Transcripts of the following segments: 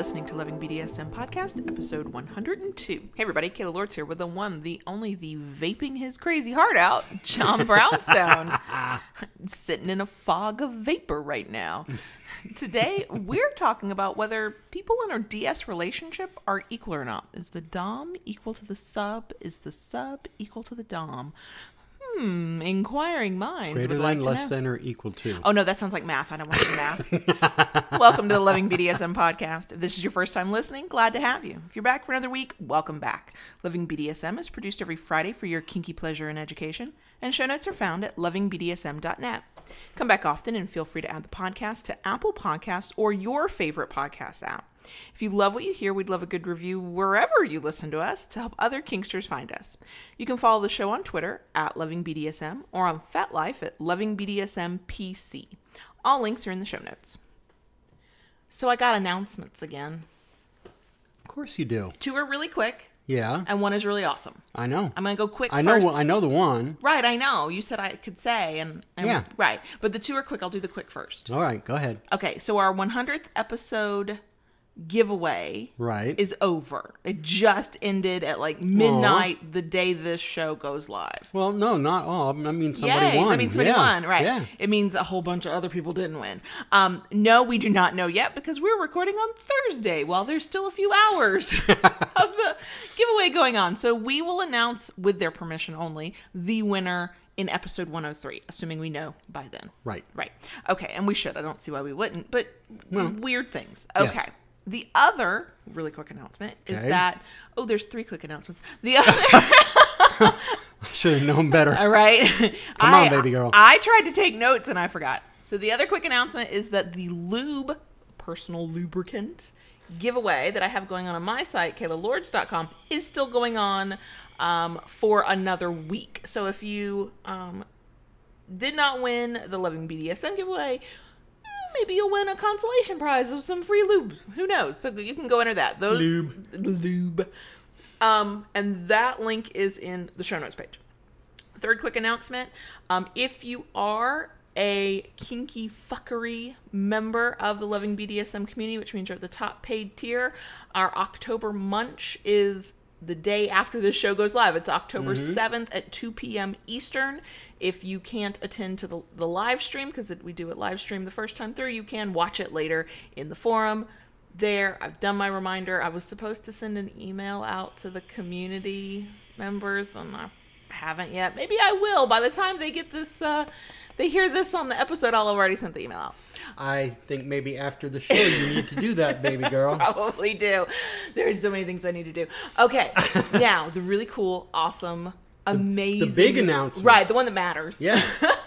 listening to Loving BDSM Podcast, episode 102. Hey everybody, Kayla Lords here with the one, the only, the vaping his crazy heart out, John Brownstone. Sitting in a fog of vapor right now. Today, we're talking about whether people in a DS relationship are equal or not. Is the Dom equal to the sub? Is the sub equal to the Dom? Inquiring minds Greater would than, like to less know. than, or equal to. Oh, no, that sounds like math. I don't want to do math. Welcome to the Loving BDSM Podcast. If this is your first time listening, glad to have you. If you're back for another week, welcome back. Loving BDSM is produced every Friday for your kinky pleasure and education, and show notes are found at lovingbdsm.net. Come back often and feel free to add the podcast to Apple Podcasts or your favorite podcast app. If you love what you hear, we'd love a good review wherever you listen to us to help other Kinksters find us. You can follow the show on Twitter at LovingBDSM or on FetLife at LovingBDSMPC. All links are in the show notes. So I got announcements again. Of course you do. Two are really quick, Yeah, and one is really awesome. I know. I'm going to go quick I first. know. I know the one. Right, I know. You said I could say, and Yeah. Right, but the two are quick. I'll do the quick first. All right, go ahead. Okay, so our 100th episode giveaway Right. is over. It just ended at like midnight the day this show goes live. Well, no, not all. I mean, somebody Yay, won. that means somebody Yeah. won, right? Yeah. It means a whole bunch of other people didn't win. No, we do not know yet because we're recording on Thursday while there's still a few hours of the giveaway going on. So we will announce, with their permission only, the winner in episode 103, assuming we know by then. Right. Right. Okay, and we should. I don't see why we wouldn't, but weird things. Yes. Okay. The other really quick announcement is Okay. that, there's three quick announcements. The other, I should have known better. all right. Come on, baby girl. I tried to take notes and I forgot. So the other quick announcement is that the lube, personal lubricant giveaway that I have going on my site, KaylaLords.com, is still going on for another week. So if you did not win the Loving BDSM giveaway, maybe you'll win a consolation prize of some free lube. Who knows? So you can go enter that. Lube. And that link is in the show notes page. Third quick announcement. If you are a kinky fuckery member of the Loving BDSM community, which means you're at the top paid tier, our October Munch is the day after this show goes live. It's October 7th at 2 p.m. Eastern. If you can't attend to the live stream, because we do it live stream the first time through, you can watch it later in the forum. There, I've done my reminder. I was supposed to send an email out to the community members, and I haven't yet. Maybe I will. By the time they get this, they hear this on the episode, I'll have already sent the email out. I think maybe after the show you need to do that, baby girl. Probably do. There's so many things I need to do. Okay, now the really cool, awesome, amazing, the big announcement, right? The one that matters. Yeah.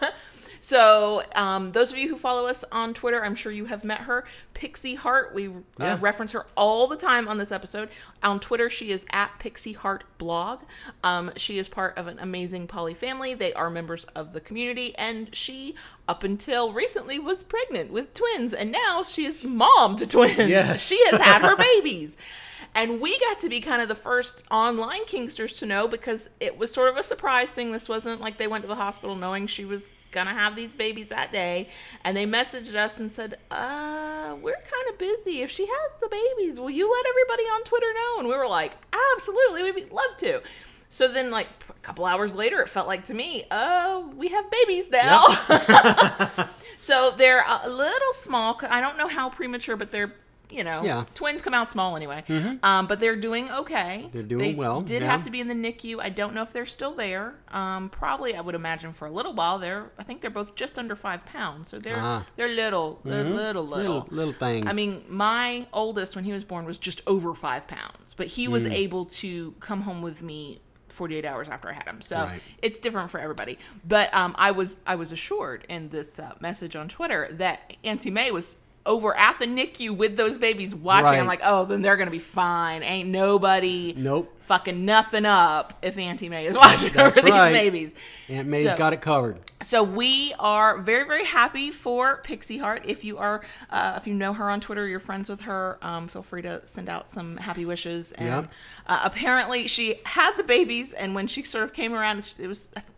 So, those of you who follow us on Twitter, I'm sure you have met her, Pixie Heart. We reference her all the time on this episode. On Twitter, she is at Pixie Heart Blog. She is part of an amazing poly family. They are members of the community, and she, up until recently, was pregnant with twins, and now she is mom to twins. Yeah. She has had her babies. And we got to be kind of the first online Kinksters to know, because it was sort of a surprise thing. This wasn't like they went to the hospital knowing she was gonna have these babies that day, and they messaged us and said, we're kind of busy. If she has the babies, will you let everybody on Twitter know? And we were like, absolutely, we'd love to. So then, like, a couple hours later, it felt like to me, we have babies now. Yep. So they're a little small. I don't know how premature, but they're, twins come out small anyway. Mm-hmm. But they're doing okay. They're doing well. Did have to be in the NICU. I don't know if they're still there. Probably, I would imagine, for a little while. I think they're both just under 5 pounds. So they're little. They're little things. I mean, my oldest, when he was born, was just over 5 pounds. But he was able to come home with me 48 hours after I had him. So It's different for everybody. But I was assured in this message on Twitter that Auntie May was over at the NICU with those babies watching. Right. I'm like, then they're going to be fine. Ain't nobody fucking nothing up if Auntie May is watching over these babies. Aunt May's got it covered. So we are very, very happy for Pixie Heart. If you are, if you know her on Twitter, you're friends with her, feel free to send out some happy wishes. And apparently she had the babies, and when she sort of came around, it was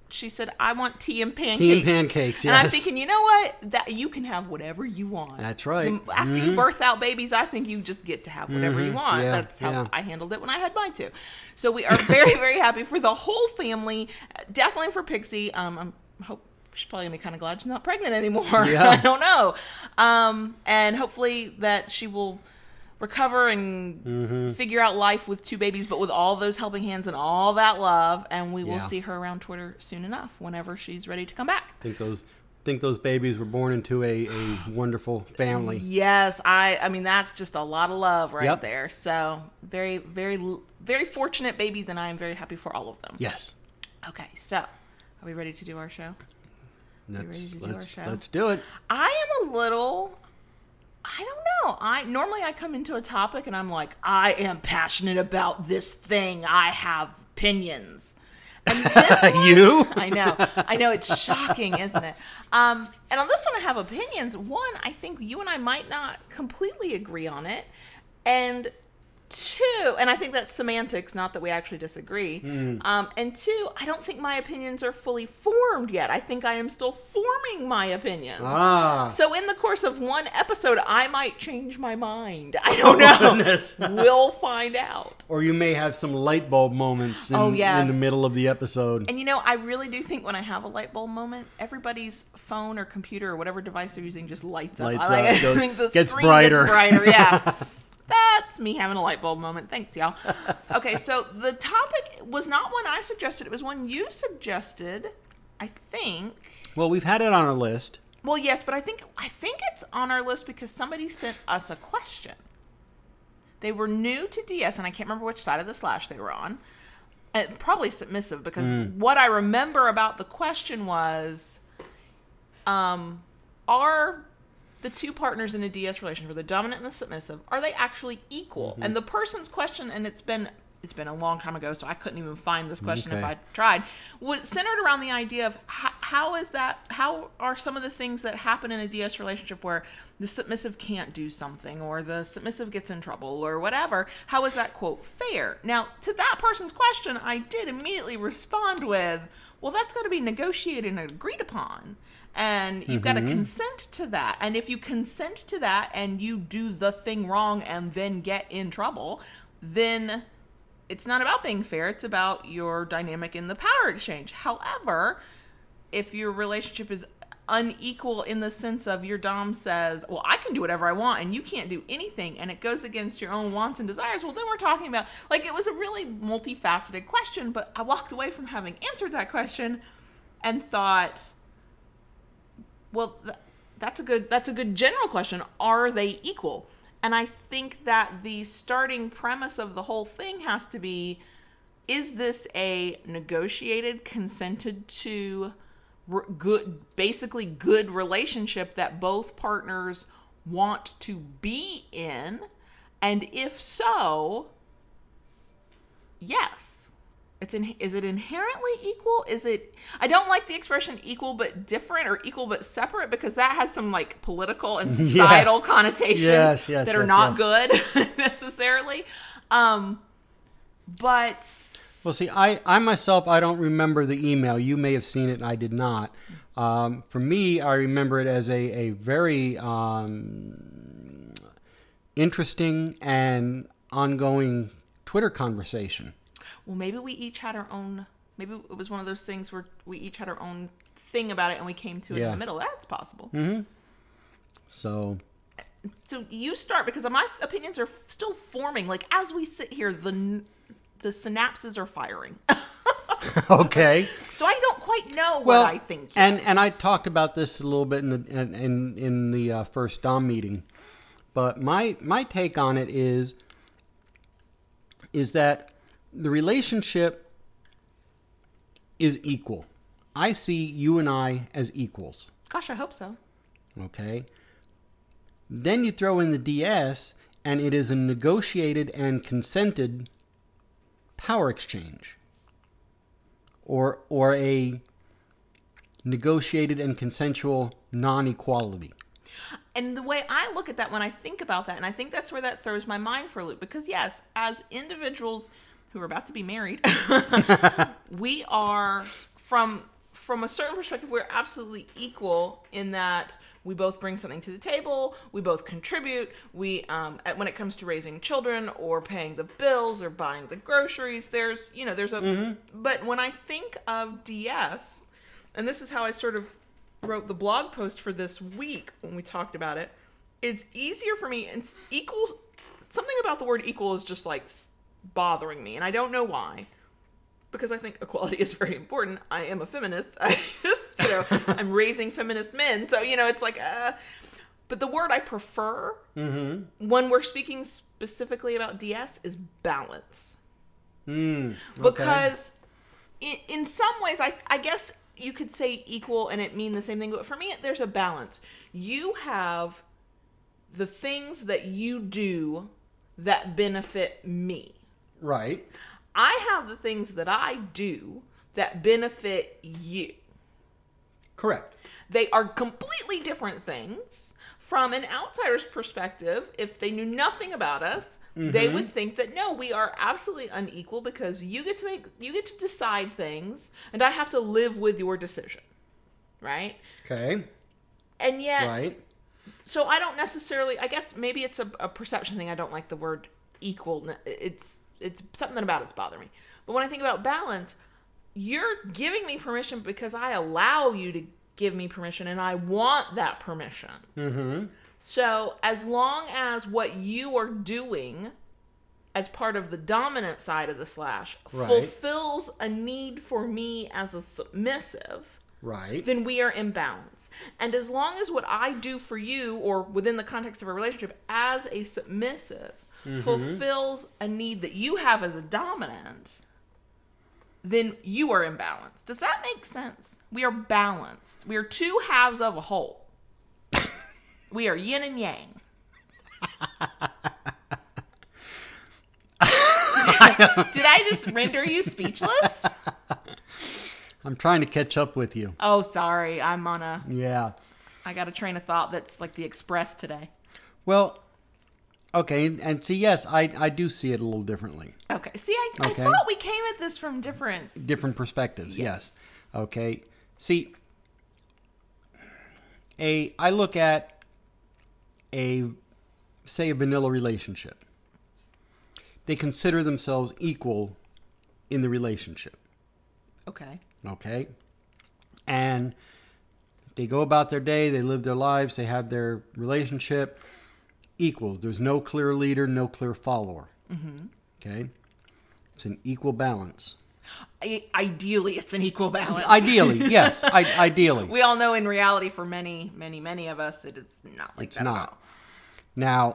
she said, I want tea and pancakes. Tea and pancakes, yes. And I'm thinking, you know what? That you can have whatever you want. That's right. After you birth out babies, I think you just get to have whatever you want. Yeah, That's how I handled it when I had mine too. So we are very, very happy for the whole family. Definitely for Pixie. I hope she's probably going to be kind of glad she's not pregnant anymore. Yeah. I don't know. And hopefully that she will recover and figure out life with 2 babies, but with all those helping hands and all that love. And we will see her around Twitter soon enough, whenever she's ready to come back. I think those babies were born into a wonderful family. Yes, I mean that's just a lot of love right there. So very, very, very fortunate babies, and I am very happy for all of them. Yes. Okay, so are we ready to do our show? Let's do it. I am a little. I don't know. Normally I come into a topic and I'm like, I am passionate about this thing. I have opinions. And this one, you? I know. It's shocking, isn't it? And on this one, I have opinions. One, I think you and I might not completely agree on it. And 2, and I think that's semantics, not that we actually disagree. And 2, I don't think my opinions are fully formed yet. I think I am still forming my opinions. So in the course of one episode, I might change my mind. I don't know. We'll find out. Or you may have some light bulb moments in the middle of the episode. And I really do think when I have a light bulb moment, everybody's phone or computer or whatever device they're using just lights up. I think the gets screen brighter. gets brighter, yeah. That's me having a light bulb moment. Thanks, y'all. Okay, so the topic was not one I suggested. It was one you suggested, I think. Well, we've had it on our list. Well, yes, but I think it's on our list because somebody sent us a question. They were new to DS, and I can't remember which side of the slash they were on. And probably submissive, because what I remember about the question was, are the 2 partners in a DS relationship, the dominant and the submissive, are they actually equal? And the person's question, and it's been a long time ago, so I couldn't even find this question if I tried, was centered around the idea of how are some of the things that happen in a DS relationship where the submissive can't do something, or the submissive gets in trouble, or whatever, how is that, quote, fair? Now, to that person's question, I did immediately respond with, well, that's got to be negotiated and agreed upon. And you've got to consent to that. And if you consent to that and you do the thing wrong and then get in trouble, then it's not about being fair. It's about your dynamic in the power exchange. However, if your relationship is unequal in the sense of your dom says, well, I can do whatever I want and you can't do anything, and it goes against your own wants and desires, well, then we're talking about, like, it was a really multifaceted question, but I walked away from having answered that question and thought, well, that's a good general question. Are they equal? And I think that the starting premise of the whole thing has to be, is this a negotiated, consented to, basically good relationship that both partners want to be in? And if so, yes. Is it inherently equal? I don't like the expression equal but different or equal but separate, because that has some like political and societal connotations that are not good necessarily. But well, see, I myself, I don't remember the email. You may have seen it and I did not. For me, I remember it as a very interesting and ongoing Twitter conversation. Well, maybe we each had our own, maybe it was one of those things where we each had our own thing about it and we came to it in the middle. That's possible. So you start, because my opinions are still forming. Like, as we sit here, the synapses are firing. Okay. So I don't quite know what I think yet. And I talked about this a little bit in the first Dom meeting. But my take on it is that the relationship is equal. I see you and I as equals. Gosh, I hope so. Okay. Then you throw in the DS, and it is a negotiated and consented power exchange. Or a negotiated and consensual non-equality. And the way I look at that when I think about that, and I think that's where that throws my mind for a loop, because yes, as individuals who are about to be married, we are, from from a certain perspective, we're absolutely equal in that we both bring something to the table. We both contribute. We, when it comes to raising children or paying the bills or buying the groceries, there's a, but when I think of DS, and this is how I sort of wrote the blog post for this week when we talked about it, it's easier for me, and equals, something about the word equal is just like bothering me, and I don't know why. Because I think equality is very important. I am a feminist. I just, I'm raising feminist men. So, it's like, but the word I prefer when we're speaking specifically about DS is balance. Okay. Because in some ways, I guess you could say equal and it mean the same thing. But for me, there's a balance. You have the things that you do that benefit me. Right. I have the things that I do that benefit you. Correct. They are completely different things. From an outsider's perspective, if they knew nothing about us, they would think that no, we are absolutely unequal because you get to decide things and I have to live with your decision. Right? Okay. And yet, right. So I don't necessarily, I guess maybe it's a perception thing. I don't like the word equal. It's something about it's bothering me. But when I think about balance, you're giving me permission because I allow you to give me permission and I want that permission. Mm-hmm. So as long as what you are doing as part of the dominant side of the slash fulfills a need for me as a submissive, right, then we are in balance. And as long as what I do for you, or within the context of a relationship as a submissive, fulfills a need that you have as a dominant, then you are in balance. Does that make sense? We are balanced. We are two halves of a whole. We are yin and yang. Did I just render you speechless? I'm trying to catch up with you. Oh, sorry. I got a train of thought that's like the Express today. Well, okay, and see, yes, I do see it a little differently. Okay. See, I thought we came at this from different perspectives, yes. Okay. See, I look at say a vanilla relationship. They consider themselves equal in the relationship. Okay? And they go about their day, they live their lives, they have their relationship equals. There's no clear leader, no clear follower. Okay? It's an equal balance. Ideally, it's an equal balance. Ideally, yes. Ideally. We all know in reality for many, many, many of us, it is not like that at all. Now,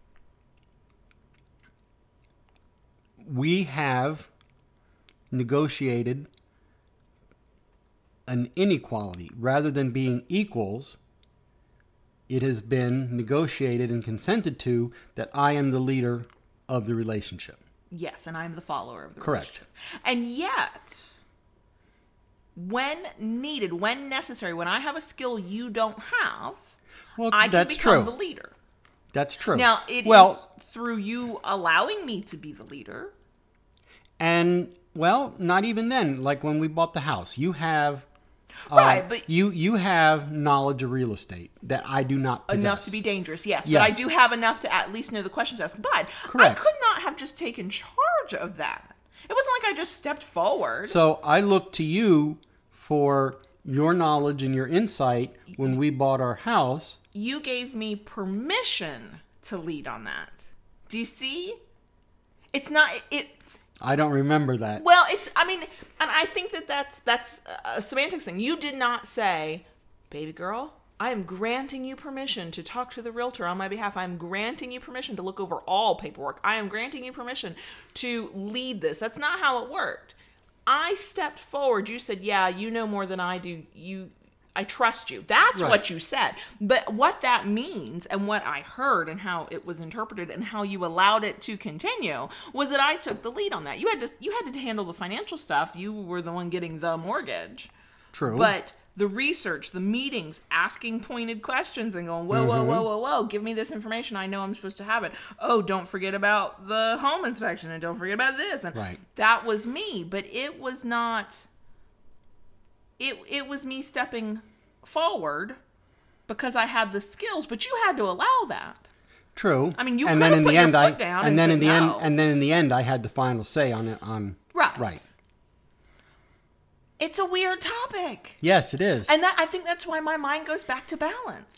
we have negotiated an inequality. Rather than being equals, it has been negotiated and consented to that I am the leader of the relationship. Yes, and I'm the follower of the Correct. relationship. And yet, when needed, when necessary, when I have a skill you don't have, I can become the leader. That's true. Now, it is through you allowing me to be the leader. And, not even then. Like when we bought the house, you have... Right, but... You have knowledge of real estate that I do not possess. Enough to be dangerous, yes. But I do have enough to at least know the questions to ask. But correct. I could not have just taken charge of that. It wasn't like I just stepped forward. So I look to you for your knowledge and your insight when we bought our house. You gave me permission to lead on that. Do you see? It's not... I don't remember that. Well, and I think that's a semantics thing. You did not say, baby girl, I am granting you permission to talk to the realtor on my behalf. I am granting you permission to look over all paperwork. I am granting you permission to lead this. That's not how it worked. I stepped forward. You said, yeah, you know more than I do. I trust you. That's what you said. But what that means and what I heard and how it was interpreted and how you allowed it to continue was that I took the lead on that. You had to handle the financial stuff. You were the one getting the mortgage. True. But the research, the meetings, asking pointed questions and going, whoa, give me this information. I know I'm supposed to have it. Oh, don't forget about the home inspection and don't forget about this. And that was me. But it was not... it was me stepping forward because I had the skills, but you had to allow that. True. I mean, you could have put your foot down and said no. And then in the end, I had the final say on it. Right. It's a weird topic. Yes, it is. And I think that's why my mind goes back to balance.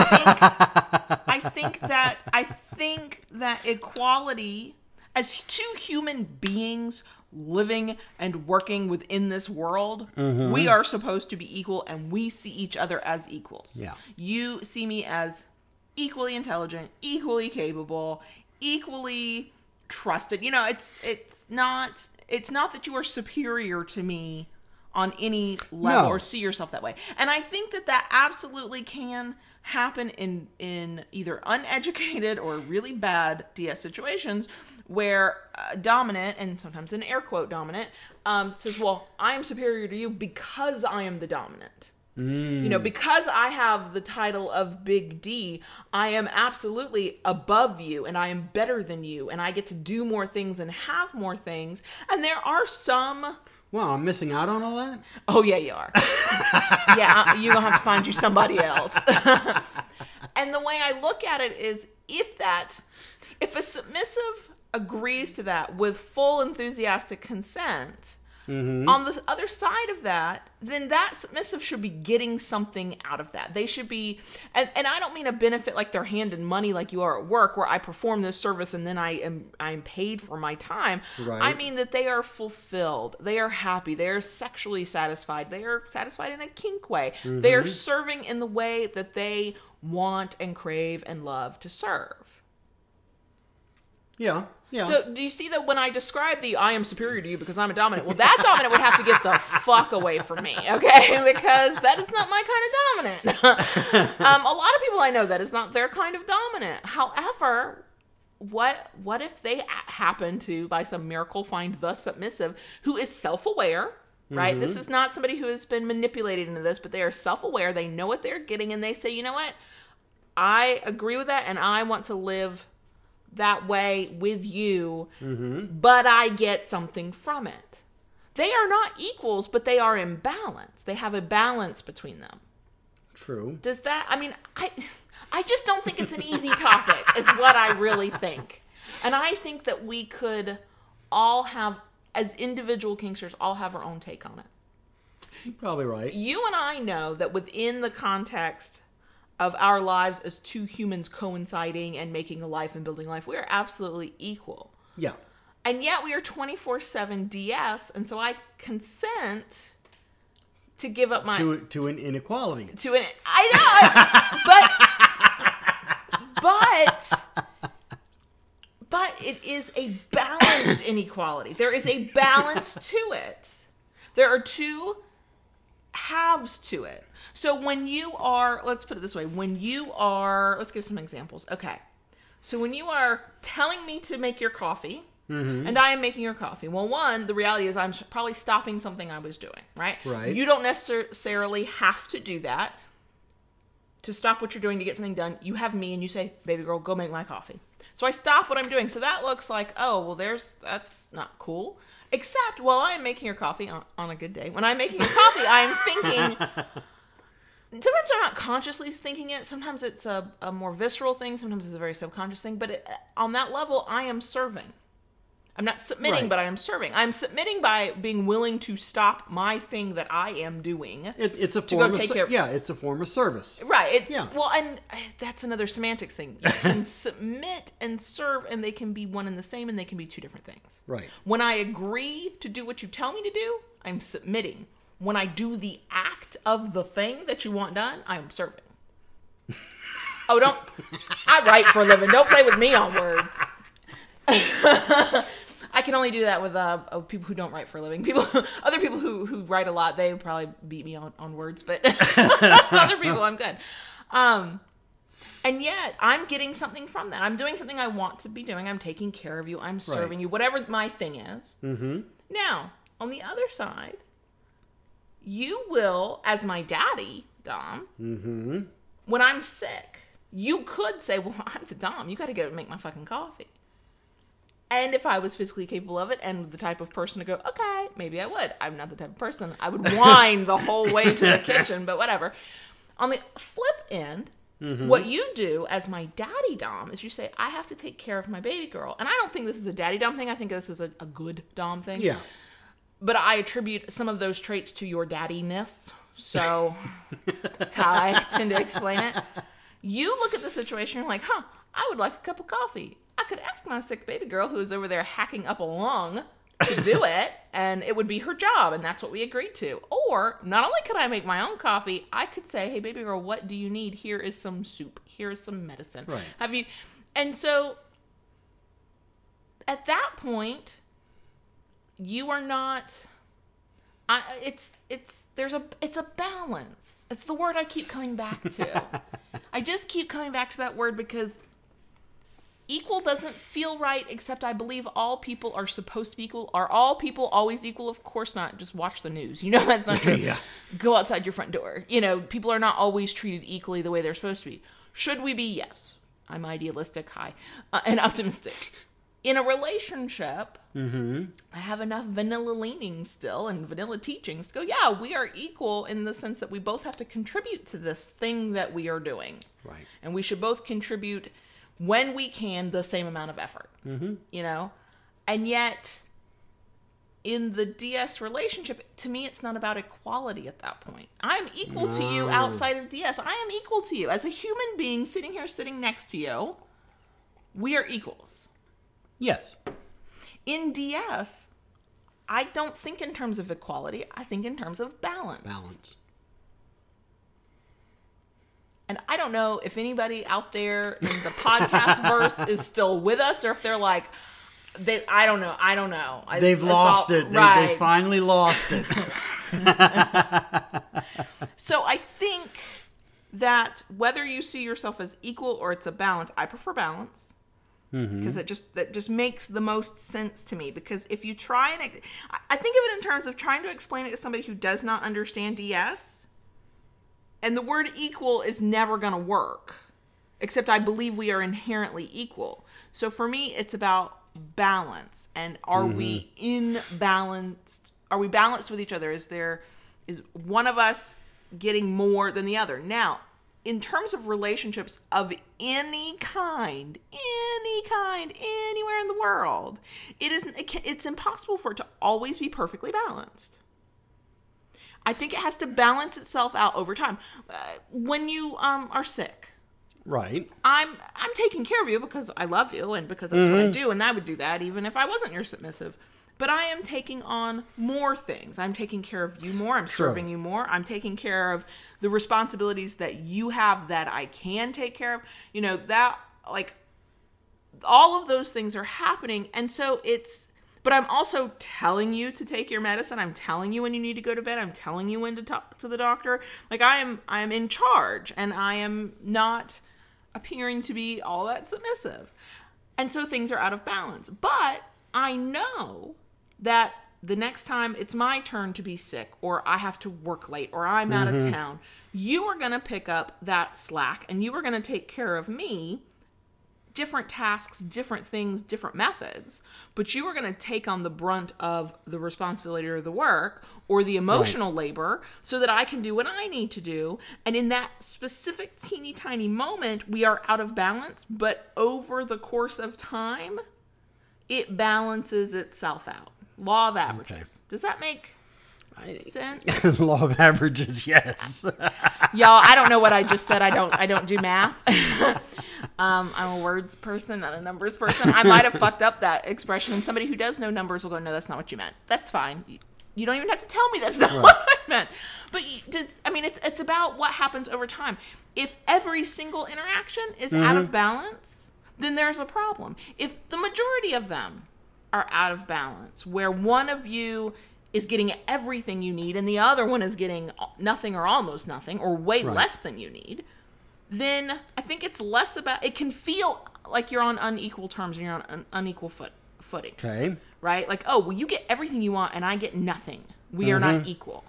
I think that equality, as two human beings living and working within this world, we are supposed to be equal, and we see each other as equals. Yeah. You see me as equally intelligent, equally capable, equally trusted. You know, it's not that you are superior to me on any level or see yourself that way. And I think that absolutely can happen in either uneducated or really bad DS situations where dominant, and sometimes an air quote dominant, says, well, I am superior to you because I am the dominant. You know, because I have the title of Big D, I am absolutely above you, and I am better than you, and I get to do more things and have more things. And there are some... Well, I'm missing out on all that? Oh, yeah, you are. Yeah, you're going to have to find you somebody else. And the way I look at it is, if a submissive agrees to that with full enthusiastic consent... On the other side of that, then that submissive should be getting something out of that. They should be, and I don't mean a benefit like they're handing money like you are at work, where I perform this service and then I'm paid for my time. Right. I mean that they are fulfilled. They are happy. They are sexually satisfied. They are satisfied in a kink way. They are serving in the way that they want and crave and love to serve. Yeah. Yeah. So do you see that when I describe I am superior to you because I'm a dominant, well, that dominant would have to get the fuck away from me, okay? Because that is not my kind of dominant. A lot of people I know, that is not their kind of dominant. However, what if they happen to, by some miracle, find the submissive who is self-aware, right? This is not somebody who has been manipulated into this, but they are self-aware. They know what they're getting, and they say, you know what? I agree with that, and I want to live that way with you, but I get something from it. They are not equals, but they are in balance. They have a balance between them. True. Does that, I mean, I just don't think it's an easy topic, is what I really think. And I think that we could all have, as individual kinksters, all have our own take on it. You're probably right. You and I know that within the context of our lives as two humans coinciding and making a life and building life, we are absolutely equal. Yeah. And yet we are 24/7 DS, and so I consent to give up my... To an inequality. I know! But it is a balanced inequality. There is a balance to it. There are two halves to it. So when you are, let's put it this way, let's give some examples. Okay. So when you are telling me to make your coffee, and I am making your coffee, well, one, the reality is I'm probably stopping something I was doing, right? Right. You don't necessarily have to do that to stop what you're doing to get something done. You have me and you say, baby girl, go make my coffee. So I stop what I'm doing. So that looks like, oh, well, that's not cool. Except while I am making your coffee on a good day, when I'm making your coffee, I'm thinking... Sometimes I'm not consciously thinking it. Sometimes it's a more visceral thing. Sometimes it's a very subconscious thing. But on that level, I am serving. I'm not submitting, but I am serving. I'm submitting by being willing to stop my thing that I am doing. It's a form of it's a form of service. Right. Well, and that's another semantics thing. You can submit and serve, and they can be one and the same, and they can be two different things. Right. When I agree to do what you tell me to do, I'm submitting. When I do the act of the thing that you want done, I am serving. I write for a living. Don't play with me on words. I can only do that with people who don't write for a living. Other people who write a lot, they would probably beat me on words, but other people, I'm good. And yet, I'm getting something from that. I'm doing something I want to be doing. I'm taking care of you. I'm serving you, whatever my thing is. Now, on the other side, you will, as my daddy, Dom, when I'm sick, you could say, well, I'm the Dom. You got to go make my fucking coffee. And if I was physically capable of it and the type of person to go, okay, maybe I would. I'm not the type of person. I would whine the whole way to the kitchen, but whatever. On the flip end, what you do as my daddy dom is you say, I have to take care of my baby girl. And I don't think this is a daddy dom thing. I think this is a good dom thing. Yeah. But I attribute some of those traits to your daddiness. So that's how I tend to explain it. You look at the situation, you're like, I would like a cup of coffee. I could ask my sick baby girl who's over there hacking up a lung to do it, and it would be her job, and that's what we agreed to. Or, not only could I make my own coffee, I could say, hey, baby girl, what do you need? Here is some soup. Here is some medicine. Right. And so, at that point, you are not... it's a balance. It's the word I keep coming back to. I just keep coming back to that word because equal doesn't feel right, except I believe all people are supposed to be equal. Are all people always equal? Of course not. Just watch the news. You know that's not true. Yeah. Go outside your front door. You know, people are not always treated equally the way they're supposed to be. Should we be? Yes. I'm idealistic, and optimistic. In a relationship, I have enough vanilla leanings still and vanilla teachings to go, yeah, we are equal in the sense that we both have to contribute to this thing that we are doing. Right. And we should both contribute, when we can, the same amount of effort. You know? And yet, in the DS relationship, to me, it's not about equality at that point. I'm equal to you outside of DS. I am equal to you. As a human being sitting next to you, we are equals. Yes. In DS, I don't think in terms of equality. I think in terms of balance. Balance. And I don't know if anybody out there in the podcast verse is still with us, or if they're like, I don't know. They've lost it. Right. They finally lost it. So I think that whether you see yourself as equal or it's a balance, I prefer balance. Because that just makes the most sense to me. Because if you try and... I think of it in terms of trying to explain it to somebody who does not understand DS. And the word equal is never going to work. Except I believe we are inherently equal. So for me, it's about balance. And are we in balanced? Are we balanced with each other? Is one of us getting more than the other? Now, in terms of relationships of any kind, anywhere in the world, it's impossible for it to always be perfectly balanced. I think it has to balance itself out over time. When you are sick, right? I'm taking care of you because I love you and because that's what I do, and I would do that even if I wasn't your submissive. But I am taking on more things. I'm taking care of you more. I'm serving you more. I'm taking care of the responsibilities that you have that I can take care of. You know, that, like, all of those things are happening. And so but I'm also telling you to take your medicine. I'm telling you when you need to go to bed. I'm telling you when to talk to the doctor. Like, I am in charge, and I am not appearing to be all that submissive. And so things are out of balance. But I know that the next time it's my turn to be sick, or I have to work late, or I'm out of town, you are going to pick up that slack, and you are going to take care of me. Different tasks, different things, different methods, but you are going to take on the brunt of the responsibility or the work or the emotional labor so that I can do what I need to do. And in that specific teeny tiny moment, we are out of balance, but over the course of time, it balances itself out. Law of averages. Okay. Does that make sense? Law of averages, yes. Y'all, I don't know what I just said. I don't do math. I'm a words person, not a numbers person. I might have fucked up that expression, and somebody who does know numbers will go, no, that's not what you meant. That's fine. You don't even have to tell me that's not what I meant. But it's about what happens over time. If every single interaction is out of balance, then there's a problem. If the majority of them are out of balance, where one of you is getting everything you need and the other one is getting nothing or almost nothing or way less than you need, then I think it's less about, it can feel like you're on unequal terms and you're on an unequal footing. Okay. Right? Like, oh, well, you get everything you want and I get nothing. We are not equal.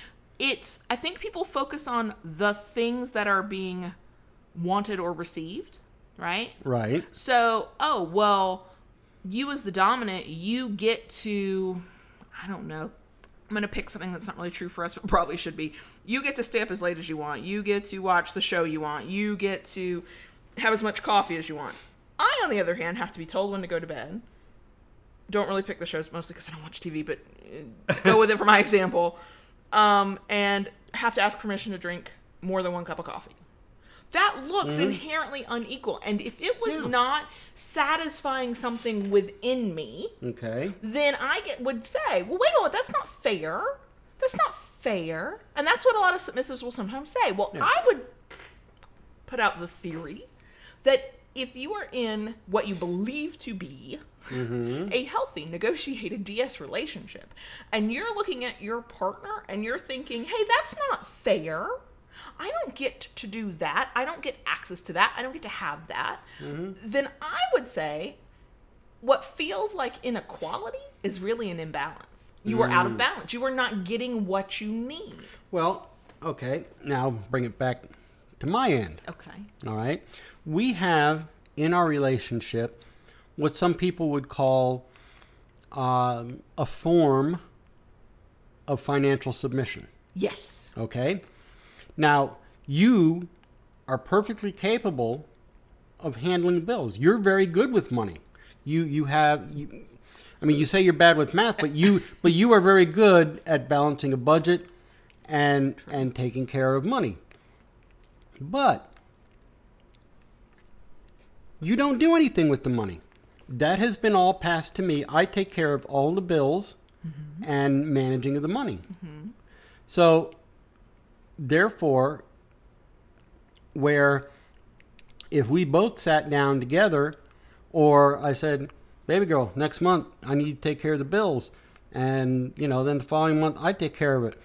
I think people focus on the things that are being wanted or received, right? Right. So, oh, well, you as the dominant, you get to, I don't know, I'm going to pick something that's not really true for us, but probably should be. You get to stay up as late as you want. You get to watch the show you want. You get to have as much coffee as you want. I, on the other hand, have to be told when to go to bed. Don't really pick the shows, mostly because I don't watch TV, but go with it for my example. And have to ask permission to drink more than 1 cup of coffee. That looks inherently unequal. And if it was not satisfying something within me, then I would say, well, wait a minute, that's not fair. That's not fair. And that's what a lot of submissives will sometimes say. Well, I would put out the theory that if you are in what you believe to be a healthy, negotiated DS relationship, and you're looking at your partner and you're thinking, hey, that's not fair. I don't get to do that. I don't get access to that. I don't get to have that. Then I would say what feels like inequality is really an imbalance. You are out of balance. You are not getting what you need. Well, okay. Now bring it back to my end. Okay. All right. We have in our relationship what some people would call a form of financial submission. Yes. Okay. Now, you are perfectly capable of handling bills. You're very good with money. You say you're bad with math, but you are very good at balancing a budget and taking care of money. But you don't do anything with the money. That has been all passed to me. I take care of all the bills and managing of the money. So therefore, where if we both sat down together, or I said, baby girl, next month I need to take care of the bills, and then the following month I take care of it,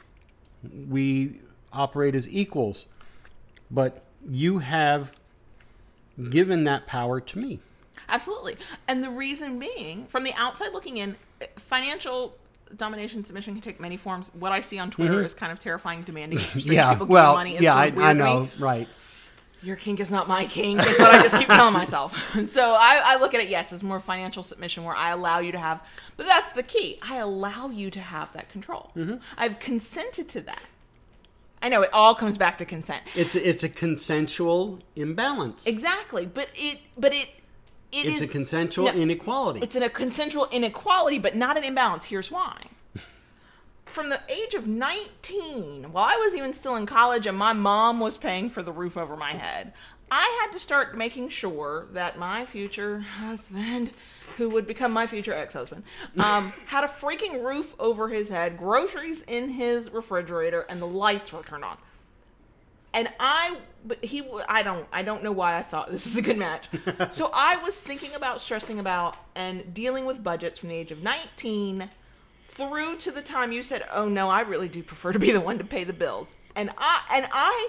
we operate as equals. But you have given that power to me. Absolutely. And the reason being, from the outside looking in, financial domination submission can take many forms. What I see on Twitter is kind of terrifying, demanding. People money is I know, right. Your kink is not my kink, is what I just keep telling myself. So I look at it, yes, as more financial submission, where I allow you to have, but that's the key. I allow you to have that control. I've consented to that. I know it all comes back to consent. It's a consensual imbalance. Exactly, but it is a consensual inequality. It's a consensual inequality, but not an imbalance. Here's why. From the age of 19, while I was even still in college and my mom was paying for the roof over my head, I had to start making sure that my future husband, who would become my future ex-husband, had a freaking roof over his head, groceries in his refrigerator, and the lights were turned on. And I don't know why I thought this is a good match. So I was thinking about, stressing about, and dealing with budgets from the age of 19 through to the time you said, oh no, I really do prefer to be the one to pay the bills. And I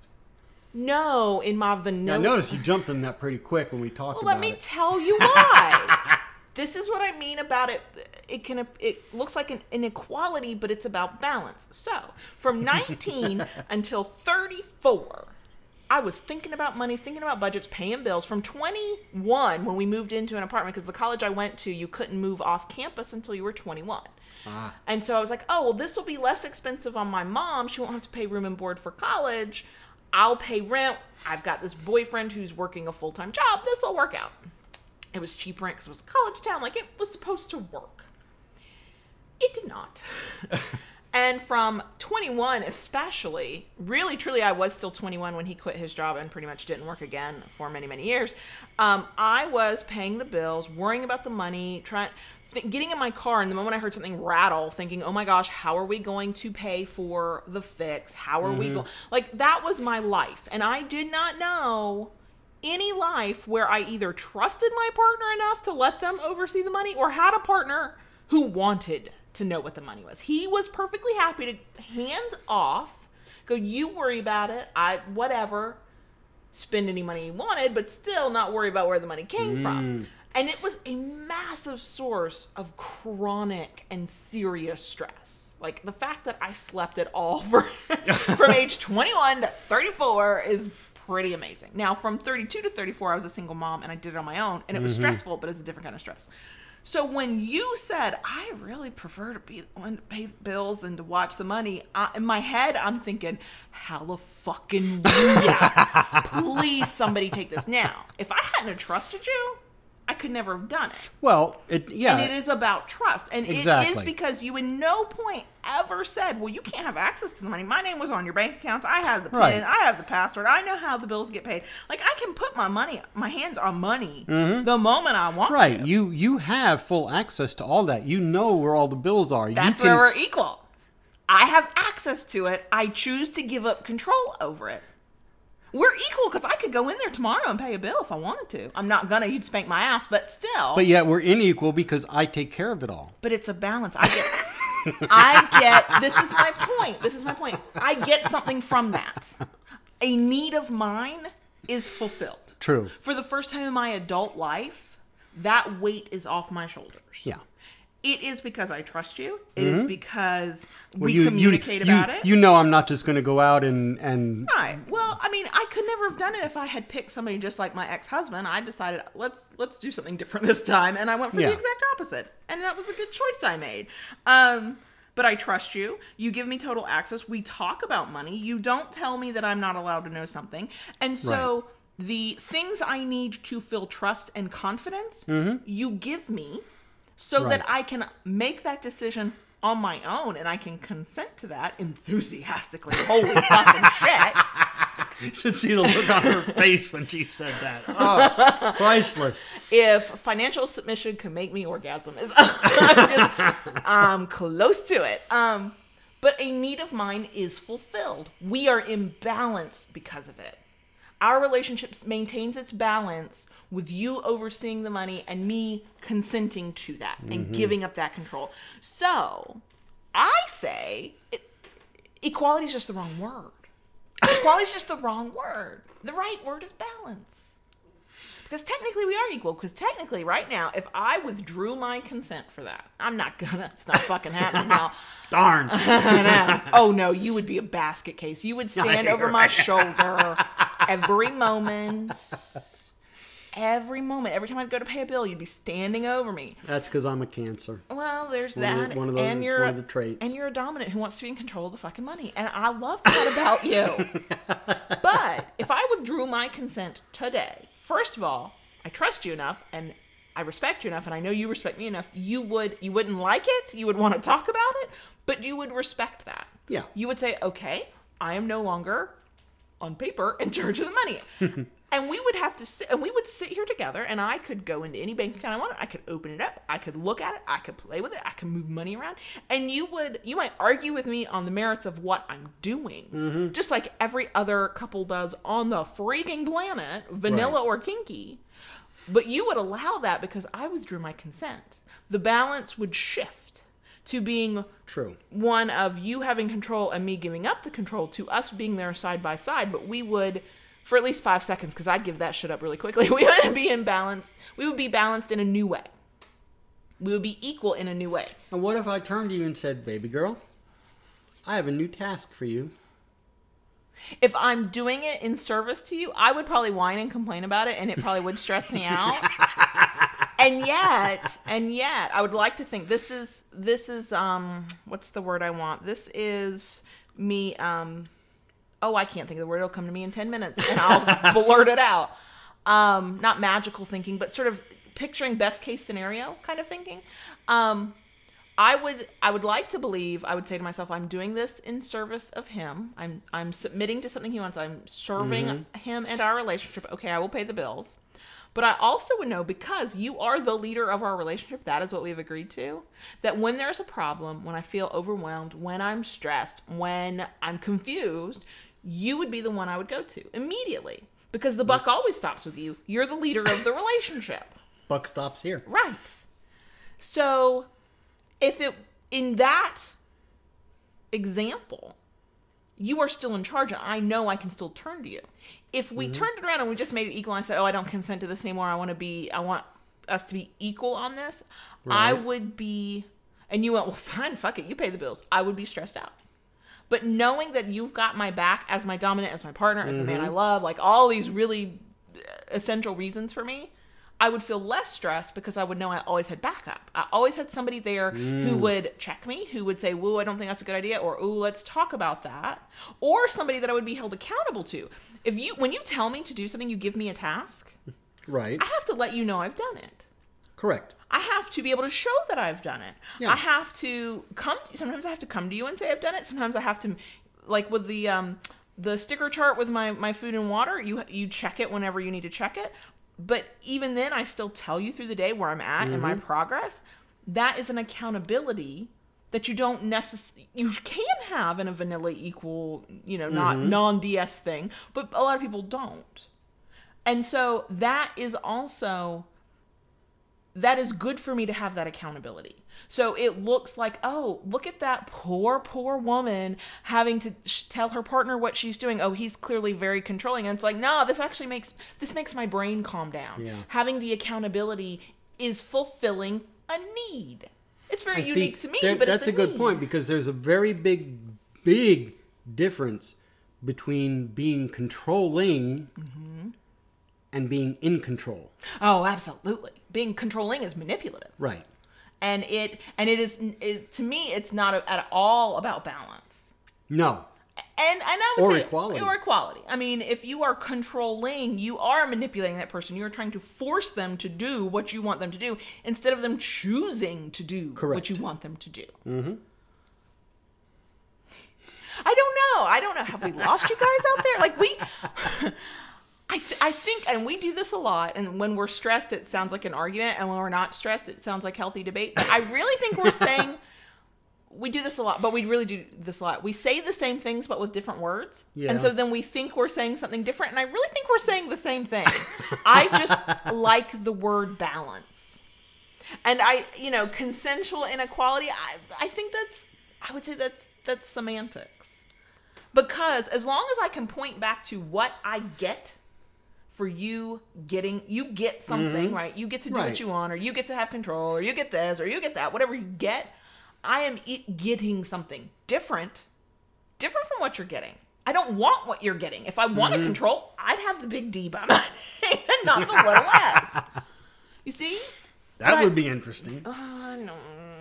know in my vanilla... I noticed you jumped on that pretty quick when we talked about it. Let me tell you why. This is what I mean about it. It looks like an inequality, but it's about balance. So, from 19 until 34, I was thinking about money, thinking about budgets, paying bills. From 21, when we moved into an apartment, because the college I went to, you couldn't move off campus until you were 21. And so I was like, oh, well, this will be less expensive on my mom. She won't have to pay room and board for college. I'll pay rent. I've got this boyfriend who's working a full-time job. This will work out. It was cheap rent because it was a college town. Like, it was supposed to work. It did not. And from 21 especially, really, truly, I was still 21 when he quit his job and pretty much didn't work again for many, many years. I was paying the bills, worrying about the money, getting in my car, and the moment I heard something rattle, thinking, oh my gosh, how are we going to pay for the fix? How are we going? Like, that was my life. And I did not know any life where I either trusted my partner enough to let them oversee the money or had a partner who wanted to know what the money was. He was perfectly happy to hands off, go, you worry about it, whatever, spend any money he wanted, but still not worry about where the money came from. And it was a massive source of chronic and serious stress. Like, the fact that I slept at all from age 21 to 34 is pretty amazing. Now, from 32 to 34, I was a single mom, and I did it on my own, and it was stressful, but it's a different kind of stress. So when you said, I really prefer to be the one to pay the bills and to watch the money, in my head, I'm thinking, hallelujah. Please, somebody take this. Now, if I hadn't trusted you, I could never have done it. Well, And it is about trust. And exactly. It is because you in no point ever said, well, you can't have access to the money. My name was on your bank accounts. I have the PIN. Right. I have the password. I know how the bills get paid. Like, I can put my hands on money the moment I want to. Right. You have full access to all that. You know where all the bills are. That's where we're equal. I have access to it. I choose to give up control over it. We're equal because I could go in there tomorrow and pay a bill if I wanted to. I'm not gonna. You'd spank my ass, but still. But yet we're unequal because I take care of it all. But it's a balance. This is my point. I get something from that. A need of mine is fulfilled. True. For the first time in my adult life, that weight is off my shoulders. Yeah. It is because I trust you. It is because we communicate about it. You know I'm not just going to go out and... Right. Well, I mean, I could never have done it if I had picked somebody just like my ex-husband. I decided, let's do something different this time. And I went for the exact opposite. And that was a good choice I made. But I trust you. You give me total access. We talk about money. You don't tell me that I'm not allowed to know something. And so the things I need to feel trust and confidence, you give me. So that I can make that decision on my own and I can consent to that enthusiastically. Holy fucking shit. You should see the look on her face when she said that. Oh, priceless. If financial submission can make me orgasm, I'm close to it. But a need of mine is fulfilled. We are in balance because of it. Our relationship maintains its balance with you overseeing the money and me consenting to that and giving up that control. So I say equality is just the wrong word. Equality is just the wrong word. The right word is balance. Because technically we are equal. Because technically right now, if I withdrew my consent for that, it's not fucking happening now. Darn. Oh no, you would be a basket case. You would stand over my shoulder every moment. Every moment. Every time I'd go to pay a bill, you'd be standing over me. That's because I'm a Cancer. Well, there's that. One of the traits. And you're a dominant who wants to be in control of the fucking money. And I love that about you. But if I withdrew my consent today, first of all, I trust you enough and I respect you enough and I know you respect me enough. You wouldn't like it. You would want to talk about it, but you would respect that. Yeah. You would say, okay, I am no longer on paper in charge of the money. And we would have to sit, and we would sit here together, and I could go into any bank account I wanted. I could open it up. I could look at it. I could play with it. I could move money around. And you might argue with me on the merits of what I'm doing, just like every other couple does on the freaking planet, vanilla or kinky. But you would allow that because I withdrew my consent. The balance would shift to being one of you having control and me giving up the control to us being there side by side. But we would... for at least 5 seconds, because I'd give that shit up really quickly. We would be in balance. We would be balanced in a new way. We would be equal in a new way. And what if I turned to you and said, baby girl, I have a new task for you. If I'm doing it in service to you, I would probably whine and complain about it, and it probably would stress me out. And yet, I would like to think this is what's the word I want? This is me, I can't think of the word. It'll come to me in 10 minutes and I'll blurt it out. Not magical thinking, but sort of picturing best case scenario kind of thinking. I would like to believe, I would say to myself, I'm doing this in service of him. I'm submitting to something he wants. I'm serving him and our relationship. Okay, I will pay the bills. But I also would know, because you are the leader of our relationship, that is what we've agreed to, that when there's a problem, when I feel overwhelmed, when I'm stressed, when I'm confused, you would be the one I would go to immediately, because the buck always stops with you. You're the leader of the relationship. Buck stops here. Right. So in that example, you are still in charge. I know I can still turn to you. If we turned it around and we just made it equal and I said, I don't consent to this anymore. I want us to be equal on this. Right. I would be, and you went, well, fine, fuck it. You pay the bills. I would be stressed out. But knowing that you've got my back as my dominant, as my partner, as the man I love, like all these really essential reasons for me, I would feel less stressed because I would know I always had backup. I always had somebody there who would check me, who would say, "Woo, I don't think that's a good idea," or "Ooh, let's talk about that," or somebody that I would be held accountable to. When you tell me to do something, you give me a task, right? I have to let you know I've done it. Correct. I have to be able to show that I've done it. Yeah. I have to sometimes I have to come to you and say I've done it. Sometimes I have to, like with the sticker chart with my food and water, you check it whenever you need to check it. But even then, I still tell you through the day where I'm at in my progress. That is an accountability that you don't necessarily, you can have in a vanilla equal, not non-DS thing, but a lot of people don't. And so that is good for me to have that accountability. So it looks like, oh, look at that poor woman having to tell her partner what she's doing. Oh, he's clearly very controlling. And it's like, no, this makes my brain calm down. Yeah. Having the accountability is fulfilling a need. It's very unique to me, but that's a good point, because there's a very big difference between being controlling and being in control. Oh, absolutely. Being controlling is manipulative. Right. And it is to me, it's not at all about balance. No. And I would say equality. Or equality. I mean, if you are controlling, you are manipulating that person. You are trying to force them to do what you want them to do instead of them choosing to do what you want them to do. Mm-hmm. I don't know. Have we lost you guys out there? Like I think, and we do this a lot, and when we're stressed, it sounds like an argument, and when we're not stressed, it sounds like healthy debate. But I really think we're saying, we do this a lot, but we really do this a lot. We say the same things, but with different words. Yeah. And so then we think we're saying something different, and I really think we're saying the same thing. I just like the word balance. And consensual inequality, I think I would say that's semantics. Because as long as I can point back to what I get for you get something, right? You get to do what you want, or you get to have control, or you get this, or you get that, whatever you get, I am getting something different from what you're getting. I don't want what you're getting. If I wanted control, I'd have the big D by my name and not the little S. You see? That would be interesting. No.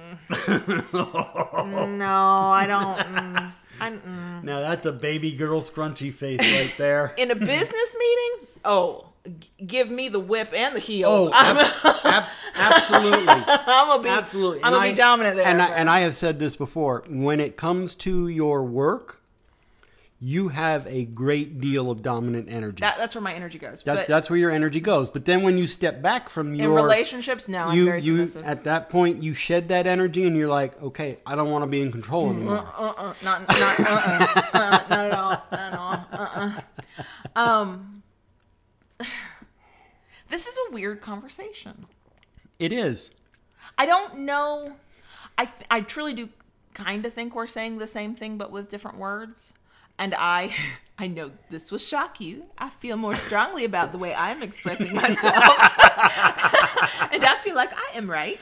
No, I don't. Now that's a baby girl scrunchy face right there. In a business meeting? Give me the whip and the heels. Absolutely. I'm gonna be dominant there. And I have said this before. When it comes to your work, you have a great deal of dominant energy. That's where my energy goes. That's where your energy goes. But then when you step back from in relationships, no, I'm very submissive. At that point, you shed that energy, and you're like, okay, I don't want to be in control anymore. Not at all. This is a weird conversation. It is. I don't know. I truly do kind of think we're saying the same thing, but with different words. And I know this will shock you. I feel more strongly about the way I'm expressing myself. And I feel like I am right.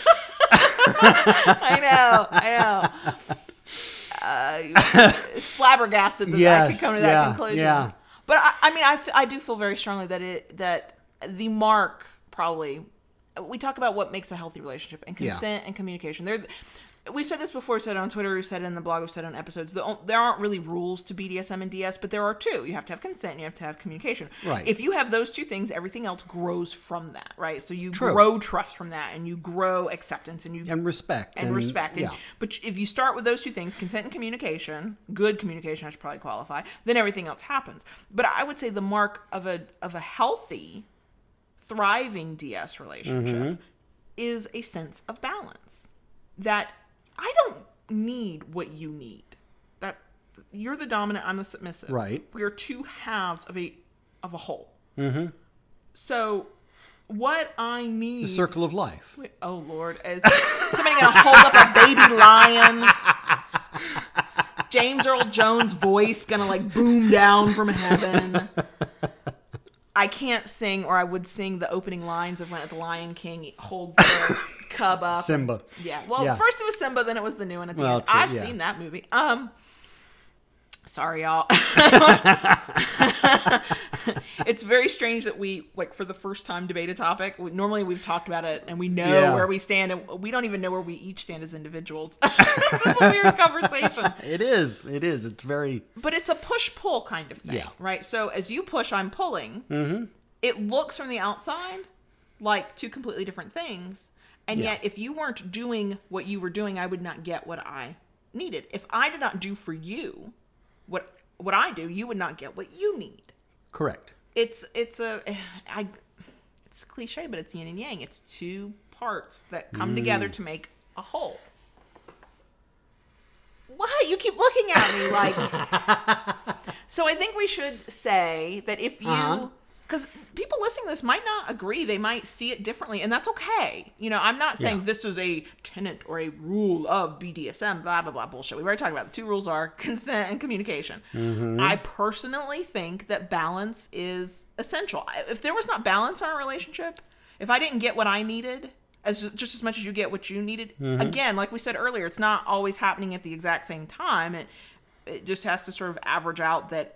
I know. It's flabbergasted that I could come to that conclusion. Yeah. But I do feel very strongly that the mark probably, we talk about what makes a healthy relationship, and consent and communication. We've said this before, we've said it on Twitter, we've said it in the blog, we've said it on episodes. There aren't really rules to BDSM and DS, but there are two. You have to have consent and you have to have communication. Right. If you have those two things, everything else grows from that, right? So you grow trust from that, and you grow acceptance, and respect. But if you start with those two things, consent and communication, good communication, I should probably qualify, then everything else happens. But I would say the mark of a healthy, thriving DS relationship is a sense of balance. That I don't need what you need. That you're the dominant, I'm the submissive. Right. We are two halves of a whole. Mm-hmm. So what I need, the circle of life. Wait, oh Lord, is somebody gonna hold up a baby lion? James Earl Jones' voice gonna like boom down from heaven? I can't sing, or I would sing the opening lines of when the Lion King holds the cub up. Simba. Yeah. Well, first it was Simba, then it was the new one at the end. I've seen that movie. Sorry, y'all. It's very strange that we, like, for the first time debate a topic. Normally we've talked about it and we know where we stand, and we don't even know where we each stand as individuals. This is a weird conversation. It is. It's very... But it's a push-pull kind of thing, right? So as you push, I'm pulling. Mm-hmm. It looks from the outside like two completely different things. And yet, if you weren't doing what you were doing, I would not get what I needed. If I did not do for you what I do, you would not get what you need. Correct. It's cliche, but it's yin and yang. It's two parts that come together to make a whole. What? You keep looking at me like... So I think we should say that if you... Because people listening to this might not agree. They might see it differently, and that's okay. You know, I'm not saying this is a tenet or a rule of BDSM, blah, blah, blah, bullshit. We've already talked about it. The two rules are consent and communication. Mm-hmm. I personally think that balance is essential. If there was not balance in our relationship, if I didn't get what I needed, just as much as you get what you needed, again, like we said earlier, it's not always happening at the exact same time. It just has to sort of average out that...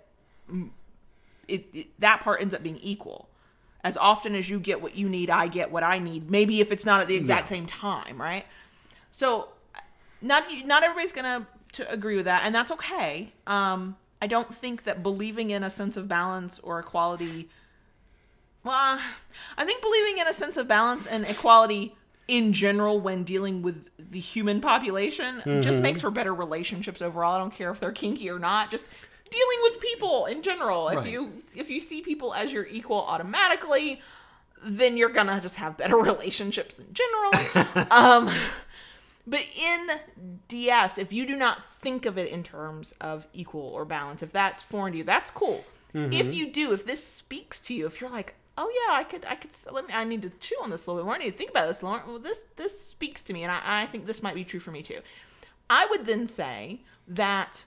that part ends up being equal. As often as you get what you need, I get what I need. Maybe if it's not at the exact same time, right? So, not everybody's gonna agree with that, and that's okay. I don't think that believing in a sense of balance or equality... Well, I think believing in a sense of balance and equality in general when dealing with the human population just makes for better relationships overall. I don't care if they're kinky or not. Just... dealing with people in general. If you see people as your equal automatically, then you're gonna just have better relationships in general. But in DS, if you do not think of it in terms of equal or balance, if that's foreign to you, that's cool. Mm-hmm. If you do, if this speaks to you, if you're like, oh yeah, I need to chew on this a little bit more. I need to think about this a little more. Well, this speaks to me, and I think this might be true for me too. I would then say that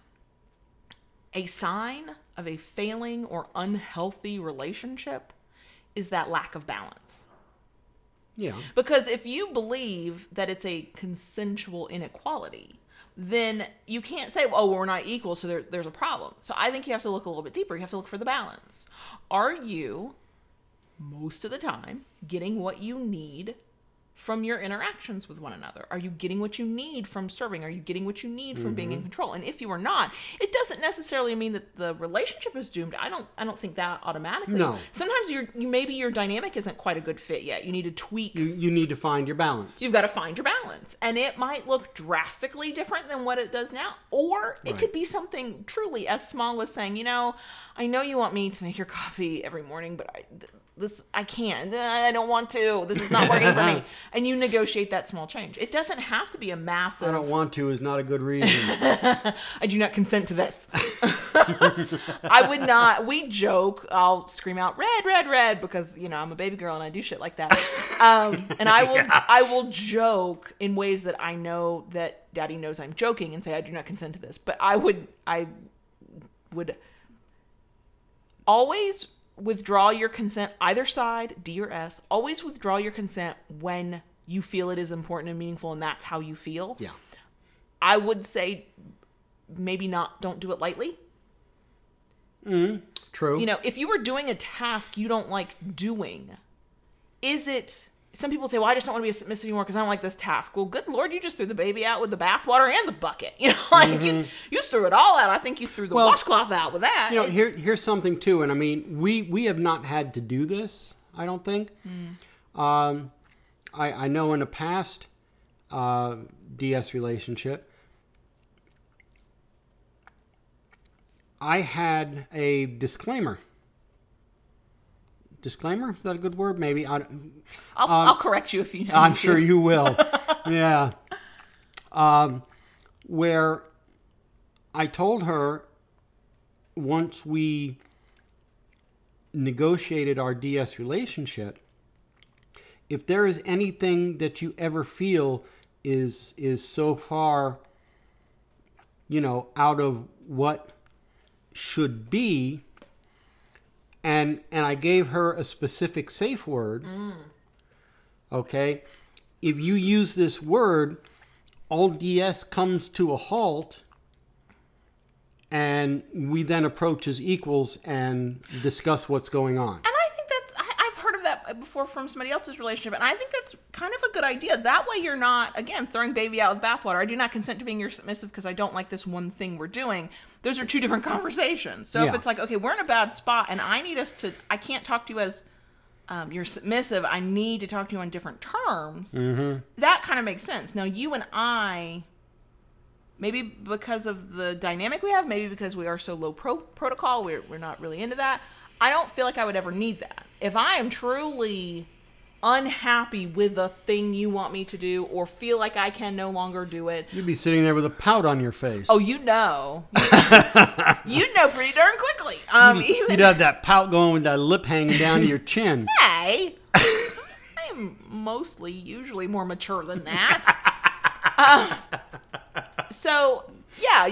a sign of a failing or unhealthy relationship is that lack of balance. Yeah. Because if you believe that it's a consensual inequality, then you can't say, oh, we're not equal, so there's a problem. So I think you have to look a little bit deeper. You have to look for the balance. Are you, most of the time, getting what you need from your interactions with one another? Are you getting what you need from serving? Are you getting what you need from being in control? And if you are not, it doesn't necessarily mean that the relationship is doomed. I don't think that automatically. No. Sometimes maybe your dynamic isn't quite a good fit yet. You need to tweak. You need to find your balance. You've got to find your balance. And it might look drastically different than what it does now. Or it could be something truly as small as saying, I know you want me to make your coffee every morning, but I can't. I don't want to. This is not working for me. And you negotiate that small change. It doesn't have to be a massive... I don't want to is not a good reason. I do not consent to this. I would not... We joke. I'll scream out, red, red, red, because, I'm a baby girl and I do shit like that. And I will joke in ways that I know that Daddy knows I'm joking and say, I do not consent to this. But I would always... withdraw your consent, either side, D or S, always withdraw your consent when you feel it is important and meaningful and that's how you feel. Yeah. I would say maybe don't do it lightly. True. If you were doing a task you don't like doing, some people say, well, I just don't want to be submissive anymore because I don't like this task. Well, good Lord, you just threw the baby out with the bathwater and the bucket. You threw it all out. I think you threw the washcloth out with that. Here's something too. And I mean, we have not had to do this, I don't think. I know in a past DS relationship, I had a disclaimer. Disclaimer? Is that a good word? Maybe. I'll correct you if you know. I'm sure you will. Yeah. Where I told her once we negotiated our DS relationship, if there is anything that you ever feel is so far, out of what should be, and I gave her a specific safe word. Okay? If you use this word, all DS comes to a halt, and we then approach as equals and discuss what's going on. And I think I've heard of that before from somebody else's relationship, and I think that's kind of a good idea. That way you're not, again, throwing baby out with bathwater. I do not consent to being your submissive because I don't like this one thing we're doing. Those are two different conversations. So if it's like, okay, we're in a bad spot, and I can't talk to you as you're submissive, I need to talk to you on different terms, that kind of makes sense. Now, you and I, maybe because of the dynamic we have, maybe because we are so low protocol, we're not really into that. I don't feel like I would ever need that. If I am truly unhappy with the thing you want me to do or feel like I can no longer do it, you'd be sitting there with a pout on your face. Oh, you know. You know pretty darn quickly. You'd have that pout going with that lip hanging down to your chin. Hey, I am usually more mature than that. So, yeah,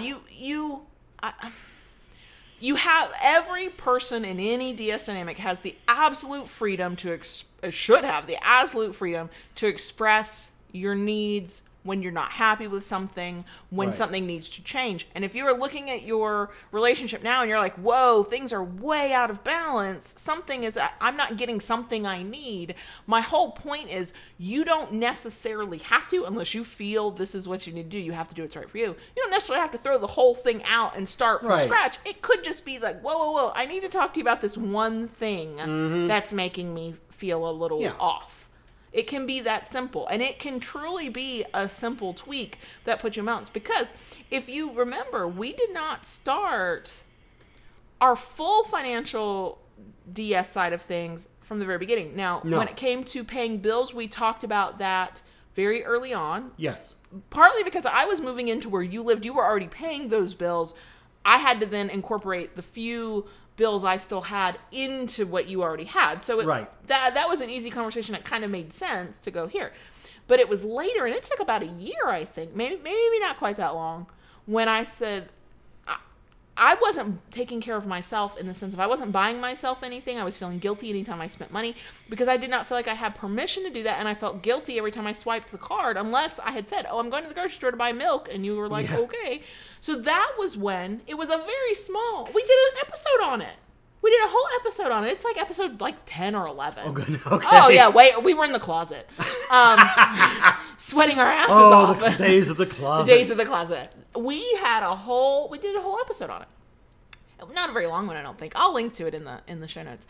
you have, every person in any DS dynamic has the absolute freedom should have the absolute freedom to express your needs when you're not happy with something, when something needs to change. And if you are looking at your relationship now and you're like, whoa, things are way out of balance, I'm not getting something I need. My whole point is you don't necessarily have to, unless you feel this is what you need to do, you have to do what's right for you. You don't necessarily have to throw the whole thing out and start from scratch. It could just be like, whoa, I need to talk to you about this one thing that's making me feel a little off. It can be that simple, and it can truly be a simple tweak that puts you in balance. Because if you remember, we did not start our full financial DS side of things from the very beginning. Now, when it came to paying bills, we talked about that very early on. Yes. Partly because I was moving into where you lived. You were already paying those bills. I had to then incorporate the few bills I still had into what you already had. So that was an easy conversation. It kind of made sense to go here. But it was later, and it took about a year, I think, maybe not quite that long, when I said, I wasn't taking care of myself in the sense of I wasn't buying myself anything. I was feeling guilty anytime I spent money because I did not feel like I had permission to do that, and I felt guilty every time I swiped the card unless I had said, I'm going to the grocery store to buy milk, and you were like, okay. So that was when it was a very small, we did an episode on it. We did a whole episode on it. It's like episode 10 or 11. Oh, good. Okay. Oh, yeah. Wait, we were in the closet. Sweating our asses off. The days of the closet. The days of the closet. We did a whole episode on it. Not a very long one, I don't think. I'll link to it in the show notes.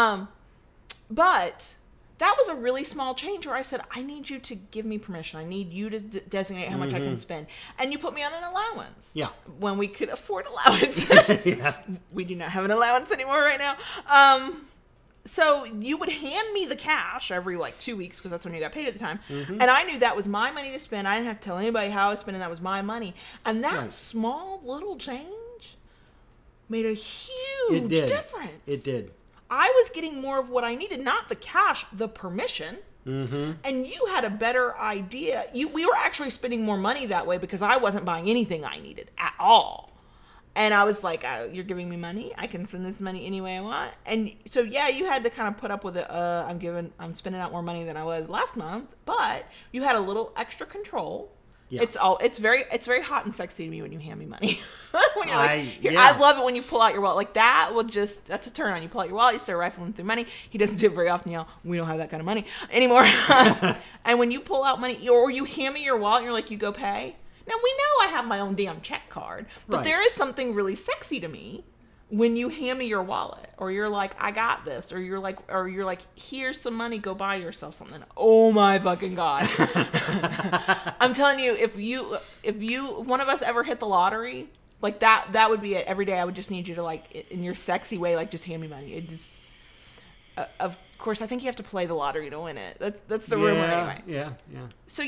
But that was a really small change where I said, I need you to give me permission. I need you to designate how much I can spend. And you put me on an allowance. Yeah. When we could afford allowances. We do not have an allowance anymore right now. So you would hand me the cash every 2 weeks because that's when you got paid at the time. And I knew that was my money to spend. I didn't have to tell anybody how I was spending. That was my money. And that small little change made a huge difference. It did. I was getting more of what I needed, not the cash, the permission. And you had a better idea. We were actually spending more money that way because I wasn't buying anything I needed at all. And I was like, you're giving me money? I can spend this money any way I want. And so, you had to kind of put up with it. I'm spending out more money than I was last month, but you had a little extra control. Yeah. It's very hot and sexy to me when you hand me money. When you're I love it when you pull out your wallet. That's a turn on. You pull out your wallet, you start rifling through money. He doesn't do it very often, we don't have that kind of money anymore. And when you pull out money, or you hand me your wallet and you're like, you go pay. Now we know I have my own damn check card, but there is something really sexy to me when you hand me your wallet, or you're like, I got this, or you're like, here's some money, go buy yourself something. Oh my fucking God. I'm telling you, if one of us ever hit the lottery, that would be it. Every day I would just need you to in your sexy way, just hand me money. It just, of course, I think you have to play the lottery to win it. That's the rumor anyway. Yeah. So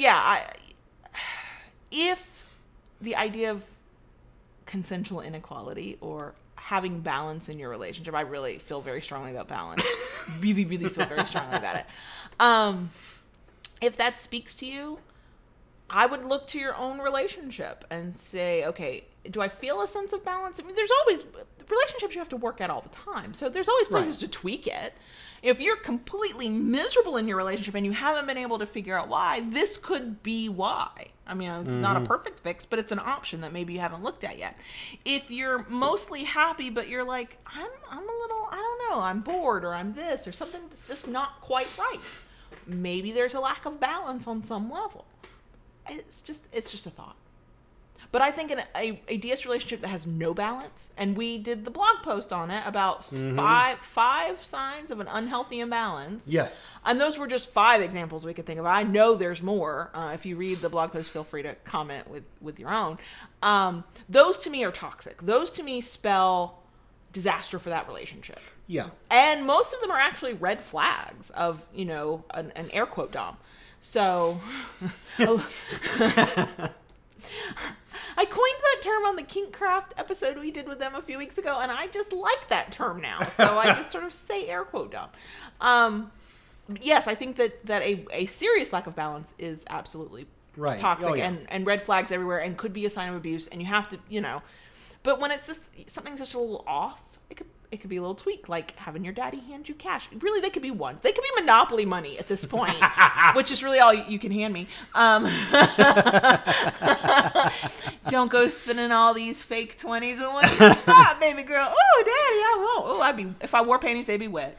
if the idea of consensual inequality or having balance in your relationship, I really feel very strongly about balance. Really, really feel very strongly about it. If that speaks to you, I would look to your own relationship and say, okay, do I feel a sense of balance? I mean, relationships you have to work at all the time. So there's always places to tweak it. If you're completely miserable in your relationship and you haven't been able to figure out why, this could be why. I mean, it's not a perfect fix, but it's an option that maybe you haven't looked at yet. If you're mostly happy, but you're like, I'm a little, I don't know, I'm bored, or I'm this, or something that's just not quite right. Maybe there's a lack of balance on some level. It's just a thought. But I think in a DS relationship that has no balance, and we did the blog post on it about five signs of an unhealthy imbalance. Yes. And those were just 5 examples we could think of. I know there's more. If you read the blog post, feel free to comment with your own. Those to me are toxic. Those to me spell disaster for that relationship. Yeah. And most of them are actually red flags of, an air quote dom. So... I coined that term on the Kinkcraft episode we did with them a few weeks ago, and I just like that term now. So I just sort of say air quote dom. Yes, I think that a serious lack of balance is absolutely toxic and red flags everywhere and could be a sign of abuse, and you have to, but when it's just something's just a little off, it could be a little tweak, like having your daddy hand you cash. Really, they could be one. They could be Monopoly money at this point, which is really all you can hand me. Don't go spending all these fake 20s and what you got, baby girl. Oh, daddy, I won't. Oh, if I wore panties, they'd be wet.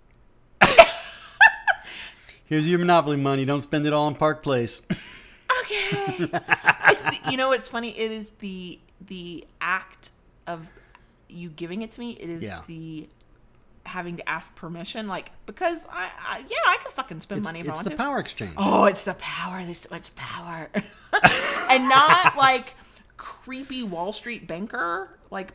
Here's your Monopoly money. Don't spend it all in Park Place. Okay. It's funny. It is the act of you giving it to me. It is the having to ask permission, like, because I could fucking spend money if I want to. It's the power exchange. Oh, it's the power. There's so much power. And not like creepy Wall Street banker, like,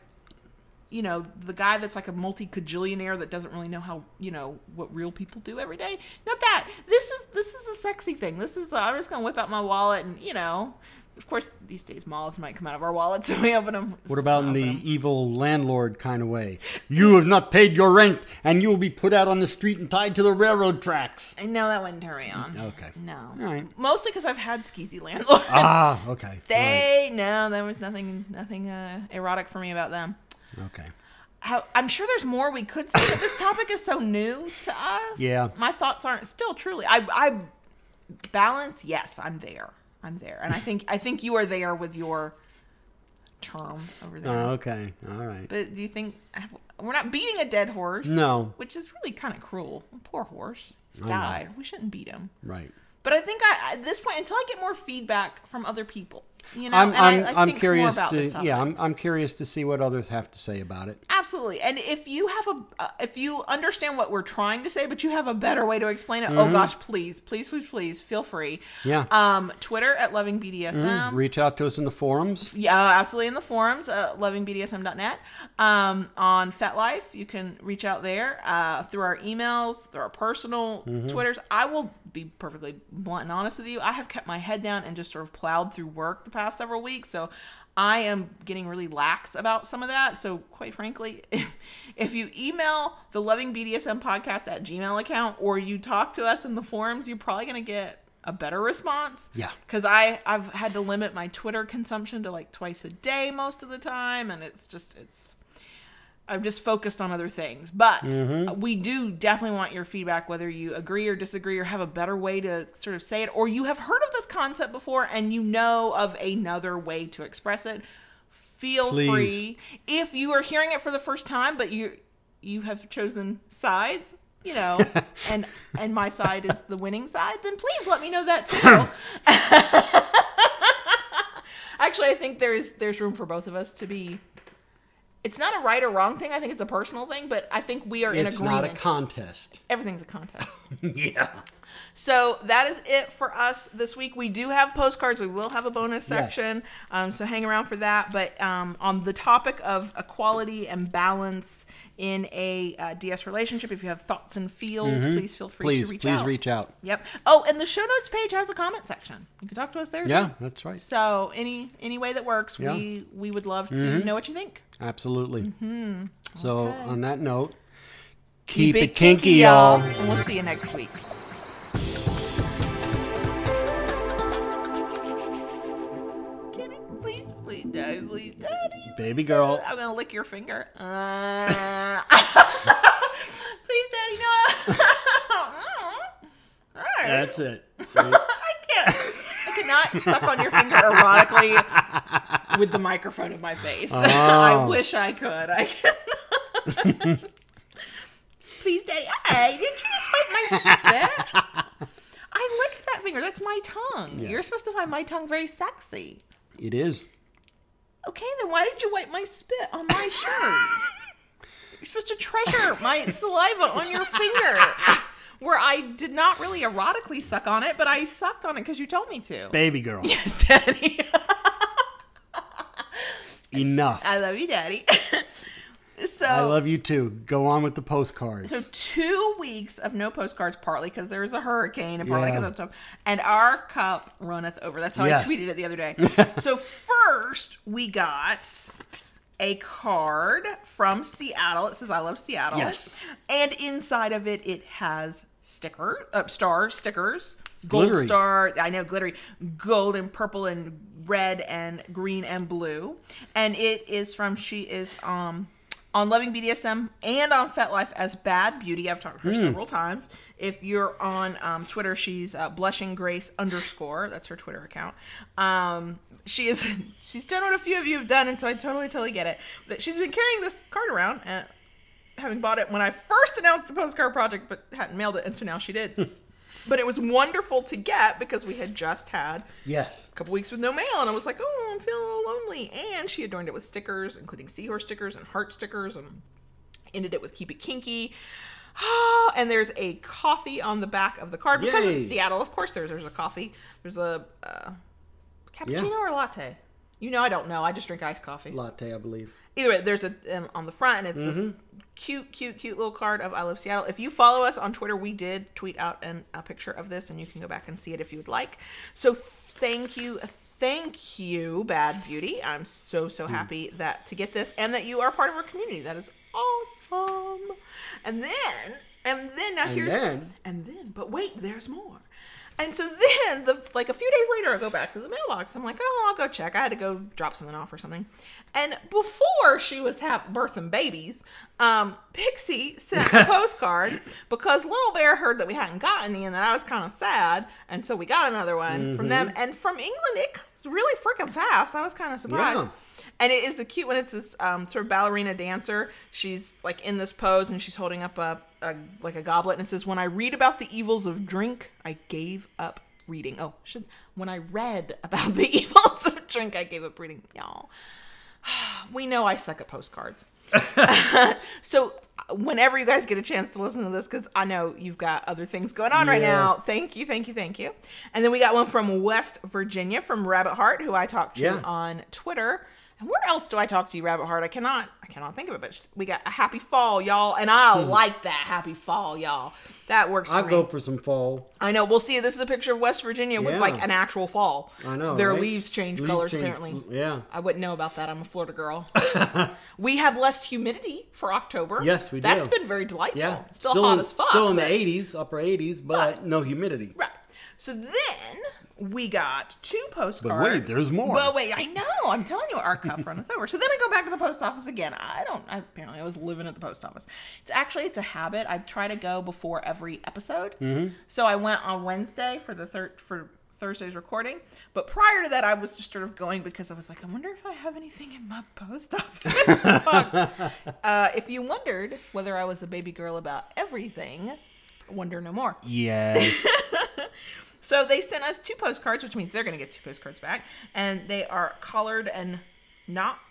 the guy that's like a multi-cajillionaire that doesn't really know how, what real people do every day. Not that. This is a sexy thing. This is, I'm just going to whip out my wallet and, of course, these days moths might come out of our wallets and we open them. What about in the evil landlord kind of way? You have not paid your rent, and you will be put out on the street and tied to the railroad tracks. No, that wouldn't turn me on. Okay. No. All right. Mostly because I've had skeezy landlords. Okay. No, there was nothing erotic for me about them. Okay. I'm sure there's more we could say, but this topic is so new to us. Yeah. My thoughts aren't still truly. I balance. Yes, I'm there. And I think you are there with your term over there. Oh, okay. All right. But do you think we're not beating a dead horse? No. Which is really kind of cruel. Poor horse. He died. We shouldn't beat him. Right. But I think at this point, until I get more feedback from other people, I'm curious I'm curious to see what others have to say about it. Absolutely. And if you have if you understand what we're trying to say, but you have a better way to explain it, oh gosh, please feel free. Yeah. Twitter at LovingBDSM. Reach out to us in the forums. Yeah, absolutely, in the forums, lovingbdsm.net. On FetLife, you can reach out there through our emails, through our personal Twitters. I will be perfectly blunt and honest with you. I have kept my head down and just sort of plowed through work the past several weeks, so I am getting really lax about some of that. So quite frankly, if you email the Loving BDSM podcast at Gmail account, or you talk to us in the forums, you're probably going to get a better response. Yeah. Because I've had to limit my Twitter consumption to like twice a day most of the time, and I'm just focused on other things. But we do definitely want your feedback, whether you agree or disagree or have a better way to sort of say it, or you have heard of this concept before and you know of another way to express it. Feel free. If you are hearing it for the first time, but you have chosen sides, and my side is the winning side, then please let me know that too. Actually, I think there's room for both of us to be. It's not a right or wrong thing. I think it's a personal thing, but I think we are in agreement. It's not a contest. Everything's a contest. Yeah. So that is it for us this week. We do have postcards. We will have a bonus section. Yes. So hang around for that. But on the topic of equality and balance in a DS relationship, if you have thoughts and feels, please feel free to reach out. Please reach out. Yep. Oh, and the show notes page has a comment section. You can talk to us there. Yeah, too. That's right. So any way that works, we would love to know what you think. Absolutely. So on that note, keep it kinky, y'all. And we'll see you next week. Please, daddy. Baby girl. I'm going to lick your finger. Please, Daddy, no. All right. That's it. I cannot suck on your finger erotically with the microphone in my face. Oh. I wish I could. I cannot. Please, Daddy. Hey, did you just wipe my spit? I licked that finger. That's my tongue. Yeah. You're supposed to find my tongue very sexy. It is. Okay, then why did you wipe my spit on my shirt? You're supposed to treasure my saliva on your finger. Where I did not really erotically suck on it, but I sucked on it because you told me to. Baby girl. Yes, Daddy. Enough. I love you, Daddy. So I love you too. Go on with the postcards. So 2 weeks of no postcards, partly because there was a hurricane and partly because of stuff. And our cup runneth over. That's how I tweeted it the other day. So first we got a card from Seattle. It says, I love Seattle. Yes. And inside of it, it has star stickers. Glittery. Gold star. I know, glittery. Gold and purple and red and green and blue. And it is from, she is on Loving BDSM and on FetLife as Bad Beauty. I've talked to her several times. If you're on Twitter, she's blushinggrace_. That's her Twitter account. She's done what a few of you have done, and so I totally get it. But she's been carrying this card around, having bought it when I first announced the postcard project, but hadn't mailed it, and so now she did. But it was wonderful to get because we had just had a couple weeks with no mail, and I was like, oh, I'm feeling a little lonely. And she adorned it with stickers, including seahorse stickers and heart stickers, and ended it with Keep It Kinky. And there's a coffee on the back of the card because it's Seattle. Of course, there's a coffee. There's a cappuccino or a latte. I don't know. I just drink iced coffee. Latte, I believe. Either way, there's a on the front, and it's this cute little card of I Love Seattle. If you follow us on Twitter, we did tweet out a picture of this, and you can go back and see it if you would like. So thank you, Bad Beauty. I'm so happy to get this, and that you are part of our community. That is awesome. And then, but wait, there's more. And so then, a few days later, I go back to the mailbox. I'm like, oh, I'll go check. I had to go drop something off or something. And before she was birthing babies, Pixie sent a postcard because Little Bear heard that we hadn't gotten any and that I was kind of sad. And so we got another one from them. And from England, it comes really freaking fast. I was kind of surprised. Yeah. And it is a cute one. It's this sort of ballerina dancer. She's in this pose and she's holding up a goblet, and it says, when I read about the evils of drink, I gave up reading. When I read about the evils of drink, I gave up reading. Y'all, we know I suck at postcards. So whenever you guys get a chance to listen to this, because I know you've got other things going on right now. Thank you. And then we got one from West Virginia from Rabbit Heart, who I talked to on Twitter. And where else do I talk to you, Rabbit Heart? I cannot think of it, but we got a happy fall, y'all. And I like that happy fall, y'all. That works for me. I'll go for some fall. I know. We'll see. This is a picture of West Virginia with an actual fall. I know. Their leaves change colors, apparently. Yeah. I wouldn't know about that. I'm a Florida girl. We have less humidity for October. Yes, we do. That's been very delightful. Yeah. Still hot as fuck. Still in the 80s, upper 80s, but no humidity. Right. So then we got 2 postcards. But wait, there's more. But wait, I know. I'm telling you, our cup runneth over. So then I go back to the post office again. Apparently I was living at the post office. It's a habit. I try to go before every episode. Mm-hmm. So I went on Wednesday for Thursday's recording. But prior to that, I was just sort of going because I was like, I wonder if I have anything in my post office. If you wondered whether I was a baby girl about everything, wonder no more. Yes. So they sent us 2 postcards, which means they're going to get 2 postcards back. And they are collared and knocked.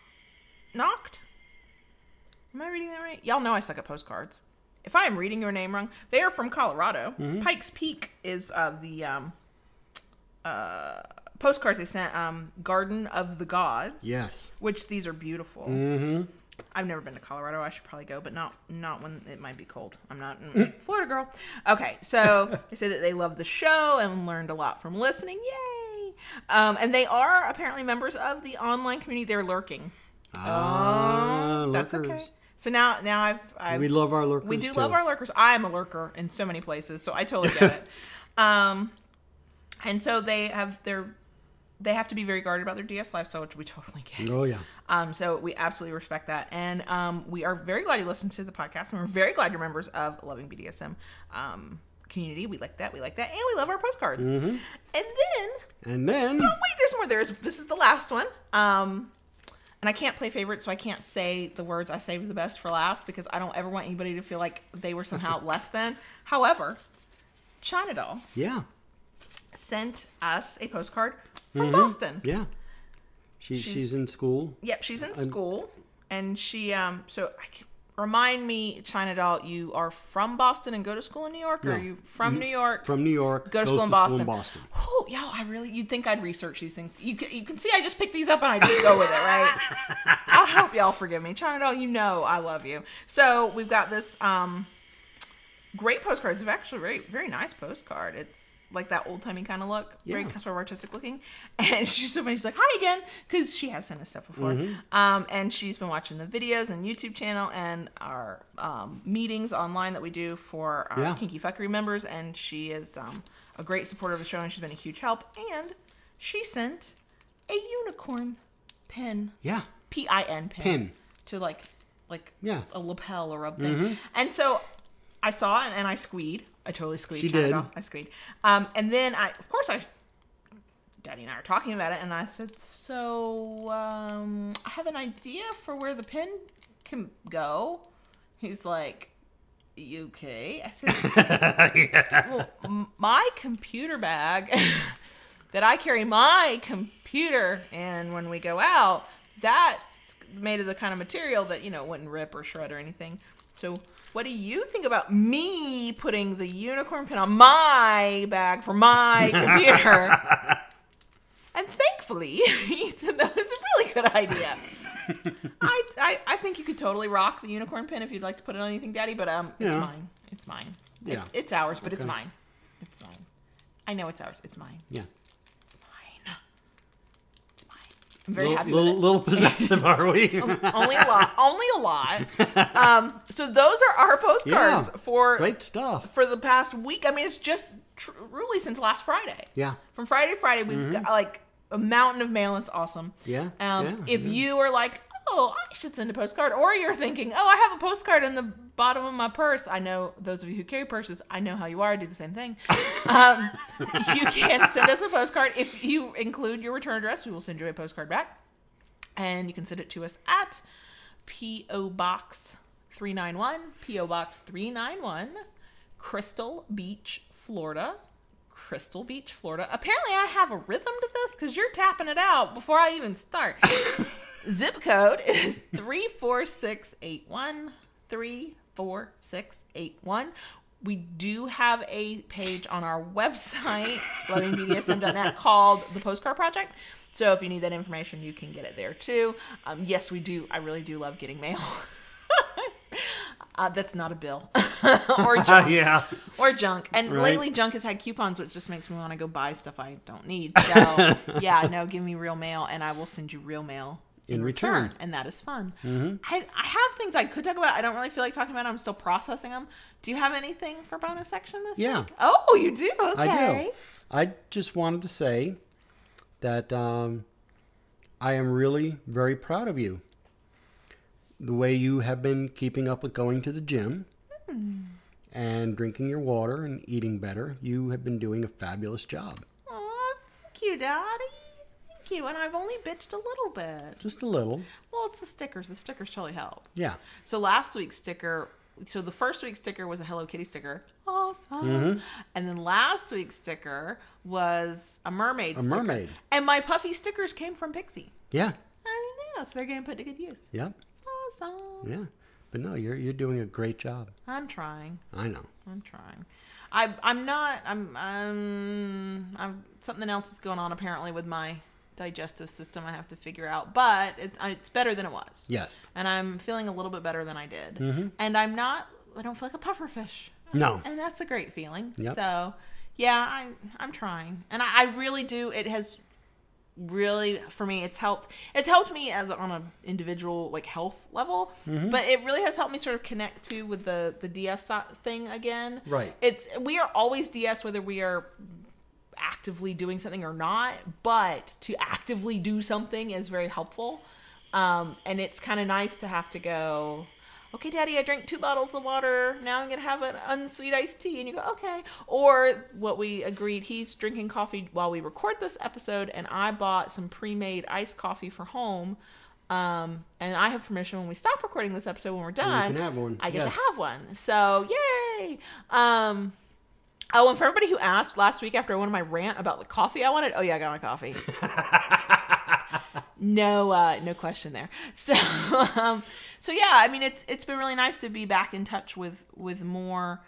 Am I reading that right? Y'all know I suck at postcards. If I am reading your name wrong, they are from Colorado. Mm-hmm. Pikes Peak is the postcards they sent. Garden of the Gods. Yes. Which these are beautiful. Mm-hmm. I've never been to Colorado. I should probably go, but not when it might be cold. I'm not Florida girl. Okay, so they say that they love the show and learned a lot from listening. Yay! And they are apparently members of the online community. They're lurking. That's lurkers. okay. So now I've we love our lurkers. We do love our lurkers. I am a lurker in so many places, so I totally get it. And so they have they have to be very guarded about their DS lifestyle, which we totally get. Oh, yeah. So we absolutely respect that. And we are very glad you listened to the podcast. And we're very glad you're members of Loving BDSM community. We like that. And we love our postcards. Mm-hmm. And then... But wait, there's more. This is the last one. And I can't play favorites, so I can't say the words I saved the best for last because I don't ever want anybody to feel like they were somehow less than. However, China Doll sent us a postcard from Boston. Yeah. She's in school. Yep, she's in school. And she, remind me, China Doll, you are from Boston and go to school in New York? Or are you from New York? From New York. Go to school in Boston. Oh, you'd think I'd research these things. You can see I just pick these up and I just go with it, right? I hope y'all forgive me. China Doll, you know I love you. So we've got this great postcard. It's actually very, very nice postcard. It's like that old-timey kind of look, very sort of artistic looking. And she's so funny. She's like, hi again, because she has sent us stuff before. And she's been watching the videos and YouTube channel and our meetings online that we do for our Kinky Fuckery members. And she is a great supporter of the show, and she's been a huge help. And she sent a unicorn pin. Yeah. P-I-N pin. To like a lapel or a thing. And so I saw it and I squeed. I totally squeed. She did. I squeed. And then Daddy and I are talking about it, and I said, so I have an idea for where the pin can go. He's like, you okay? I said, well, my computer bag that I carry my computer in when we go out, that's made of the kind of material that, wouldn't rip or shred or anything. So what do you think about me putting the unicorn pin on my bag for my computer? And thankfully, he said that was a really good idea. I think you could totally rock the unicorn pin if you'd like to put it on anything, Daddy, but it's mine. It's mine. Yeah. It's ours, but it's mine. It's mine. I know it's ours. It's mine. Yeah. I'm very happy with it. Little possessive, are we? Only a lot. So those are our postcards for great stuff for the past week. I mean, it's just truly since last Friday. Yeah. From Friday to Friday, we've got like a mountain of mail. It's awesome. Yeah. If you are like, oh, I should send a postcard, or you're thinking, oh, I have a postcard in the bottom of my purse. I know those of you who carry purses. I know how you are. I do the same thing. You can send us a postcard. If you include your return address, we will send you a postcard back. And you can send it to us at P.O. Box 391, P.O. Box 391, Crystal Beach, Florida. Crystal Beach, Florida. Apparently I have a rhythm to this because you're tapping it out before I even start. Zip code is 34681. 34681. We do have a page on our website, lovingbdsm.net, called The Postcard Project. So if you need that information, you can get it there too. Yes, we do. I really do love getting mail. That's not a bill. Or junk. Or junk. And lately junk has had coupons, which just makes me want to go buy stuff I don't need. So give me real mail and I will send you real mail in return. And that is fun. I have things I could talk about. I don't really feel like talking about them. I'm still processing them. Do you have anything for bonus section this week? Oh, you do? Okay. I do. I just wanted to say that I am really very proud of you. The way you have been keeping up with going to the gym and drinking your water and eating better. You have been doing a fabulous job. Oh, thank you, Daddy. Thank you. And I've only bitched a little bit. Just a little. Well, it's the stickers. The stickers totally help. Yeah. So last week's sticker... So the first week's sticker was a Hello Kitty sticker. Awesome. And then last week's sticker was a mermaid sticker. A mermaid. And my puffy stickers came from Pixie. Yeah. I know. So they're getting put to good use. Yep. It's awesome. Yeah. But no, you're doing a great job. I'm trying. I know. I'm trying. I'm not. I'm something else is going on apparently with my digestive system I have to figure out, but it's better than it was. Yes. And I'm feeling a little bit better than I did. And I don't feel like a pufferfish. No. And that's a great feeling. Yep. So, yeah, I'm trying. And I really do. It has really, for me, it's helped me as on an individual like health level, but it really has helped me sort of connect to with the DS thing again. Right. We are always DS whether we are actively doing something or not, but to actively do something is very helpful. And it's kind of nice to have to go, okay, Daddy, I drank 2 bottles of water. Now I'm going to have an unsweet iced tea. And you go, okay. Or what we agreed, he's drinking coffee while we record this episode, and I bought some pre-made iced coffee for home. And I have permission when we stop recording this episode, when we're done, you can have one. I get to have one. So, yay! Oh, and for everybody who asked last week after I went on my rant about the coffee I wanted, oh yeah, I got my coffee. No question there. So, so yeah, I mean, it's been really nice to be back in touch with more,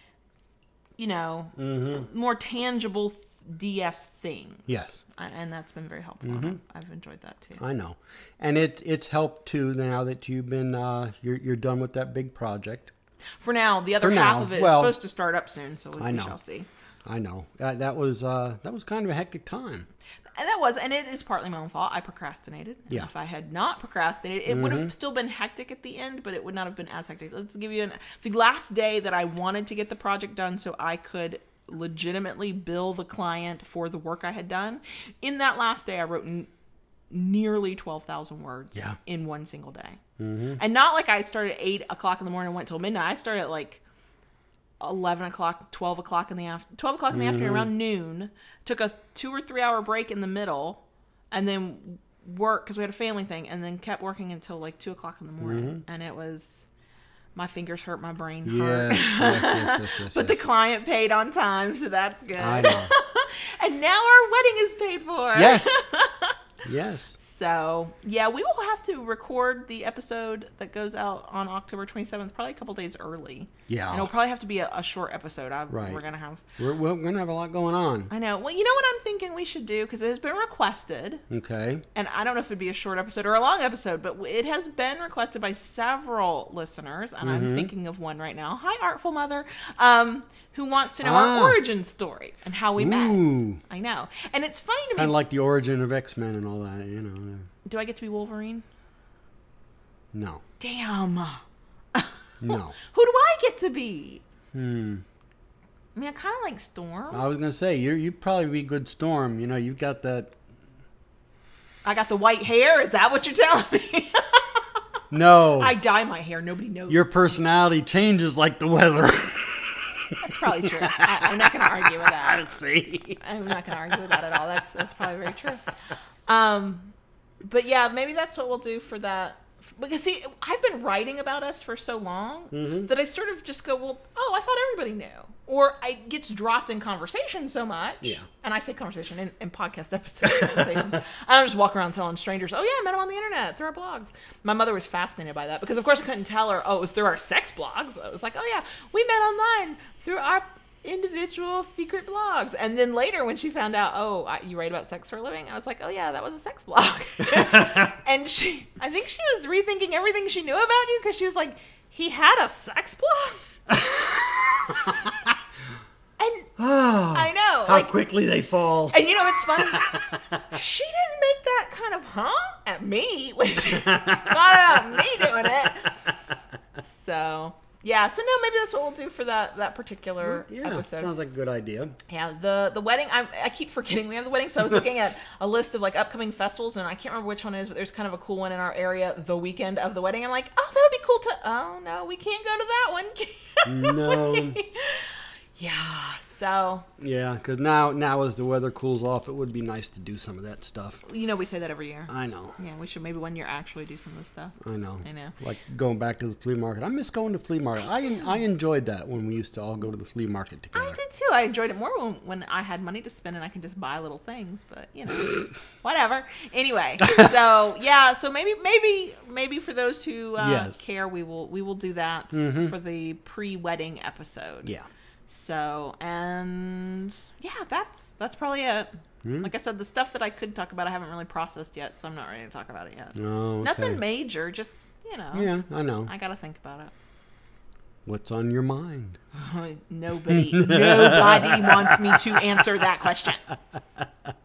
more tangible DS things. Yes. And that's been very helpful. I've enjoyed that too. I know. And it's helped too now that you've been, you're done with that big project. For now, the other half of it is supposed to start up soon, so we shall see. I know. That was kind of a hectic time. And that was, and it is partly my own fault. I procrastinated. And if I had not procrastinated, it would have still been hectic at the end, but it would not have been as hectic. Let's give you the last day that I wanted to get the project done so I could legitimately bill the client for the work I had done. In that last day, I wrote nearly 12,000 words in one single day. And not like I started at 8 o'clock in the morning and went till midnight. I started at like 11 o'clock, 12 o'clock in the afternoon, around noon, took a 2 or 3 hour break in the middle, and then worked, because we had a family thing, and then kept working until like 2 o'clock in the morning. And it was, my fingers hurt, my brain hurt. Yes, but the client paid on time, so that's good. I know. And now our wedding is paid for. Yes. Yes. So, yeah, we will have to record the episode that goes out on October 27th, probably a couple days early. Yeah. And it'll probably have to be a short episode. We're going to have... We're going to have a lot going on. I know. Well, you know what I'm thinking we should do? Because it has been requested. Okay. And I don't know if it'd be a short episode or a long episode, but it has been requested by several listeners, and I'm thinking of one right now. Hi, Artful Mother. Who wants to know our origin story and how we met. I know. And it's funny to me. Kind of like the origin of X-Men and all that, Do I get to be Wolverine? No. Damn. No. Who do I get to be? I mean, I kind of like Storm. I was going to say, you'd probably be good Storm. You've got that... I got the white hair? Is that what you're telling me? No. I dye my hair. Nobody knows. Your personality changes like the weather. That's probably true. I'm not going to argue with that. Let's see. I'm not going to argue with that at all. That's probably very true. But yeah, maybe that's what we'll do for that. Because see, I've been writing about us for so long that I sort of just go, well, I thought everybody knew. Or it gets dropped in conversation so much. Yeah. And I say conversation in podcast episode conversation. I don't just walk around telling strangers, oh yeah, I met them on the internet through our blogs. My mother was fascinated by that because of course I couldn't tell her, it was through our sex blogs. I was like, oh yeah, we met online through our individual secret blogs. And then later when she found out, you write about sex for a living, I was like, oh yeah, that was a sex blog. And I think she was rethinking everything she knew about you because she was like, he had a sex blog? And I know. How quickly they fall. And it's funny. She didn't make that kind of at me when she thought about me doing it. So... yeah, so no, maybe that's what we'll do for that particular episode. Sounds like a good idea. Yeah, the wedding, I keep forgetting we have the wedding, so I was looking at a list of like upcoming festivals, and I can't remember which one it is, but there's kind of a cool one in our area the weekend of the wedding. I'm like, that would be cool oh no, we can't go to that one. No. Yeah, so... yeah, because now as the weather cools off, it would be nice to do some of that stuff. We say that every year. I know. Yeah, we should maybe one year actually do some of this stuff. I know. Like going back to the flea market. I miss going to flea market. I enjoyed that when we used to all go to the flea market together. I did too. I enjoyed it more when I had money to spend and I could just buy little things, but whatever. Anyway, so yeah, so maybe for those who care, we will do that for the pre-wedding episode. Yeah. So, and yeah, that's probably it. Like I said, the stuff that I could talk about, I haven't really processed yet, so I'm not ready to talk about it yet. Oh, okay. Nothing major, just, Yeah, I know. I gotta think about it. What's on your mind? Nobody wants me to answer that question.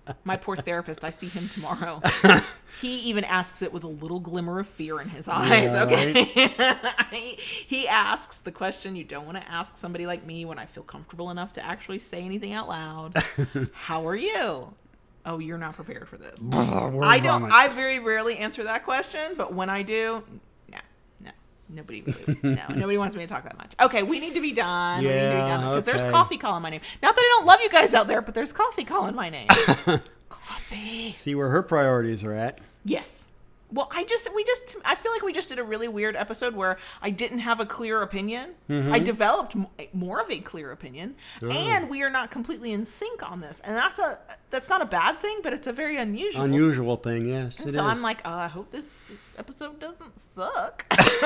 My poor therapist, I see him tomorrow. He even asks it with a little glimmer of fear in his eyes, okay? Right? He asks the question you don't want to ask somebody like me when I feel comfortable enough to actually say anything out loud. How are you? Oh, you're not prepared for this. I very rarely answer that question, but when I do, nobody wants me to talk that much. Okay, we need to be done. Yeah, we need to be done because there's okay. coffee calling my name. Not that I don't love you guys out there, but there's coffee calling my name. Coffee. See where her priorities are at. Yes. Well, I feel like we just did a really weird episode where I didn't have a clear opinion. Mm-hmm. I developed more of a clear opinion, and we are not completely in sync on this. And that's not a bad thing, but it's a very unusual thing. Yes, and so I'm like, I hope this episode doesn't suck.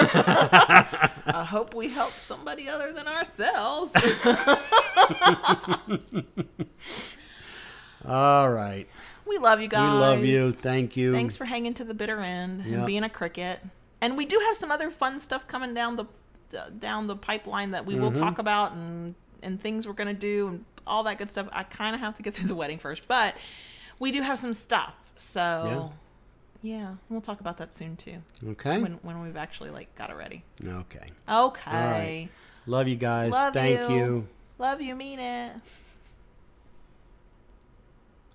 I hope we help somebody other than ourselves. All right. We love you guys. We love you. Thank you. Thanks for hanging to the bitter end and being a cricket. And we do have some other fun stuff coming down the pipeline that we will talk about and things we're going to do and all that good stuff. I kind of have to get through the wedding first, but we do have some stuff. So, yeah we'll talk about that soon too. Okay. When we've actually got it ready. Okay. Okay. All right. Love you guys. Love Thank you. Love you. Mean it.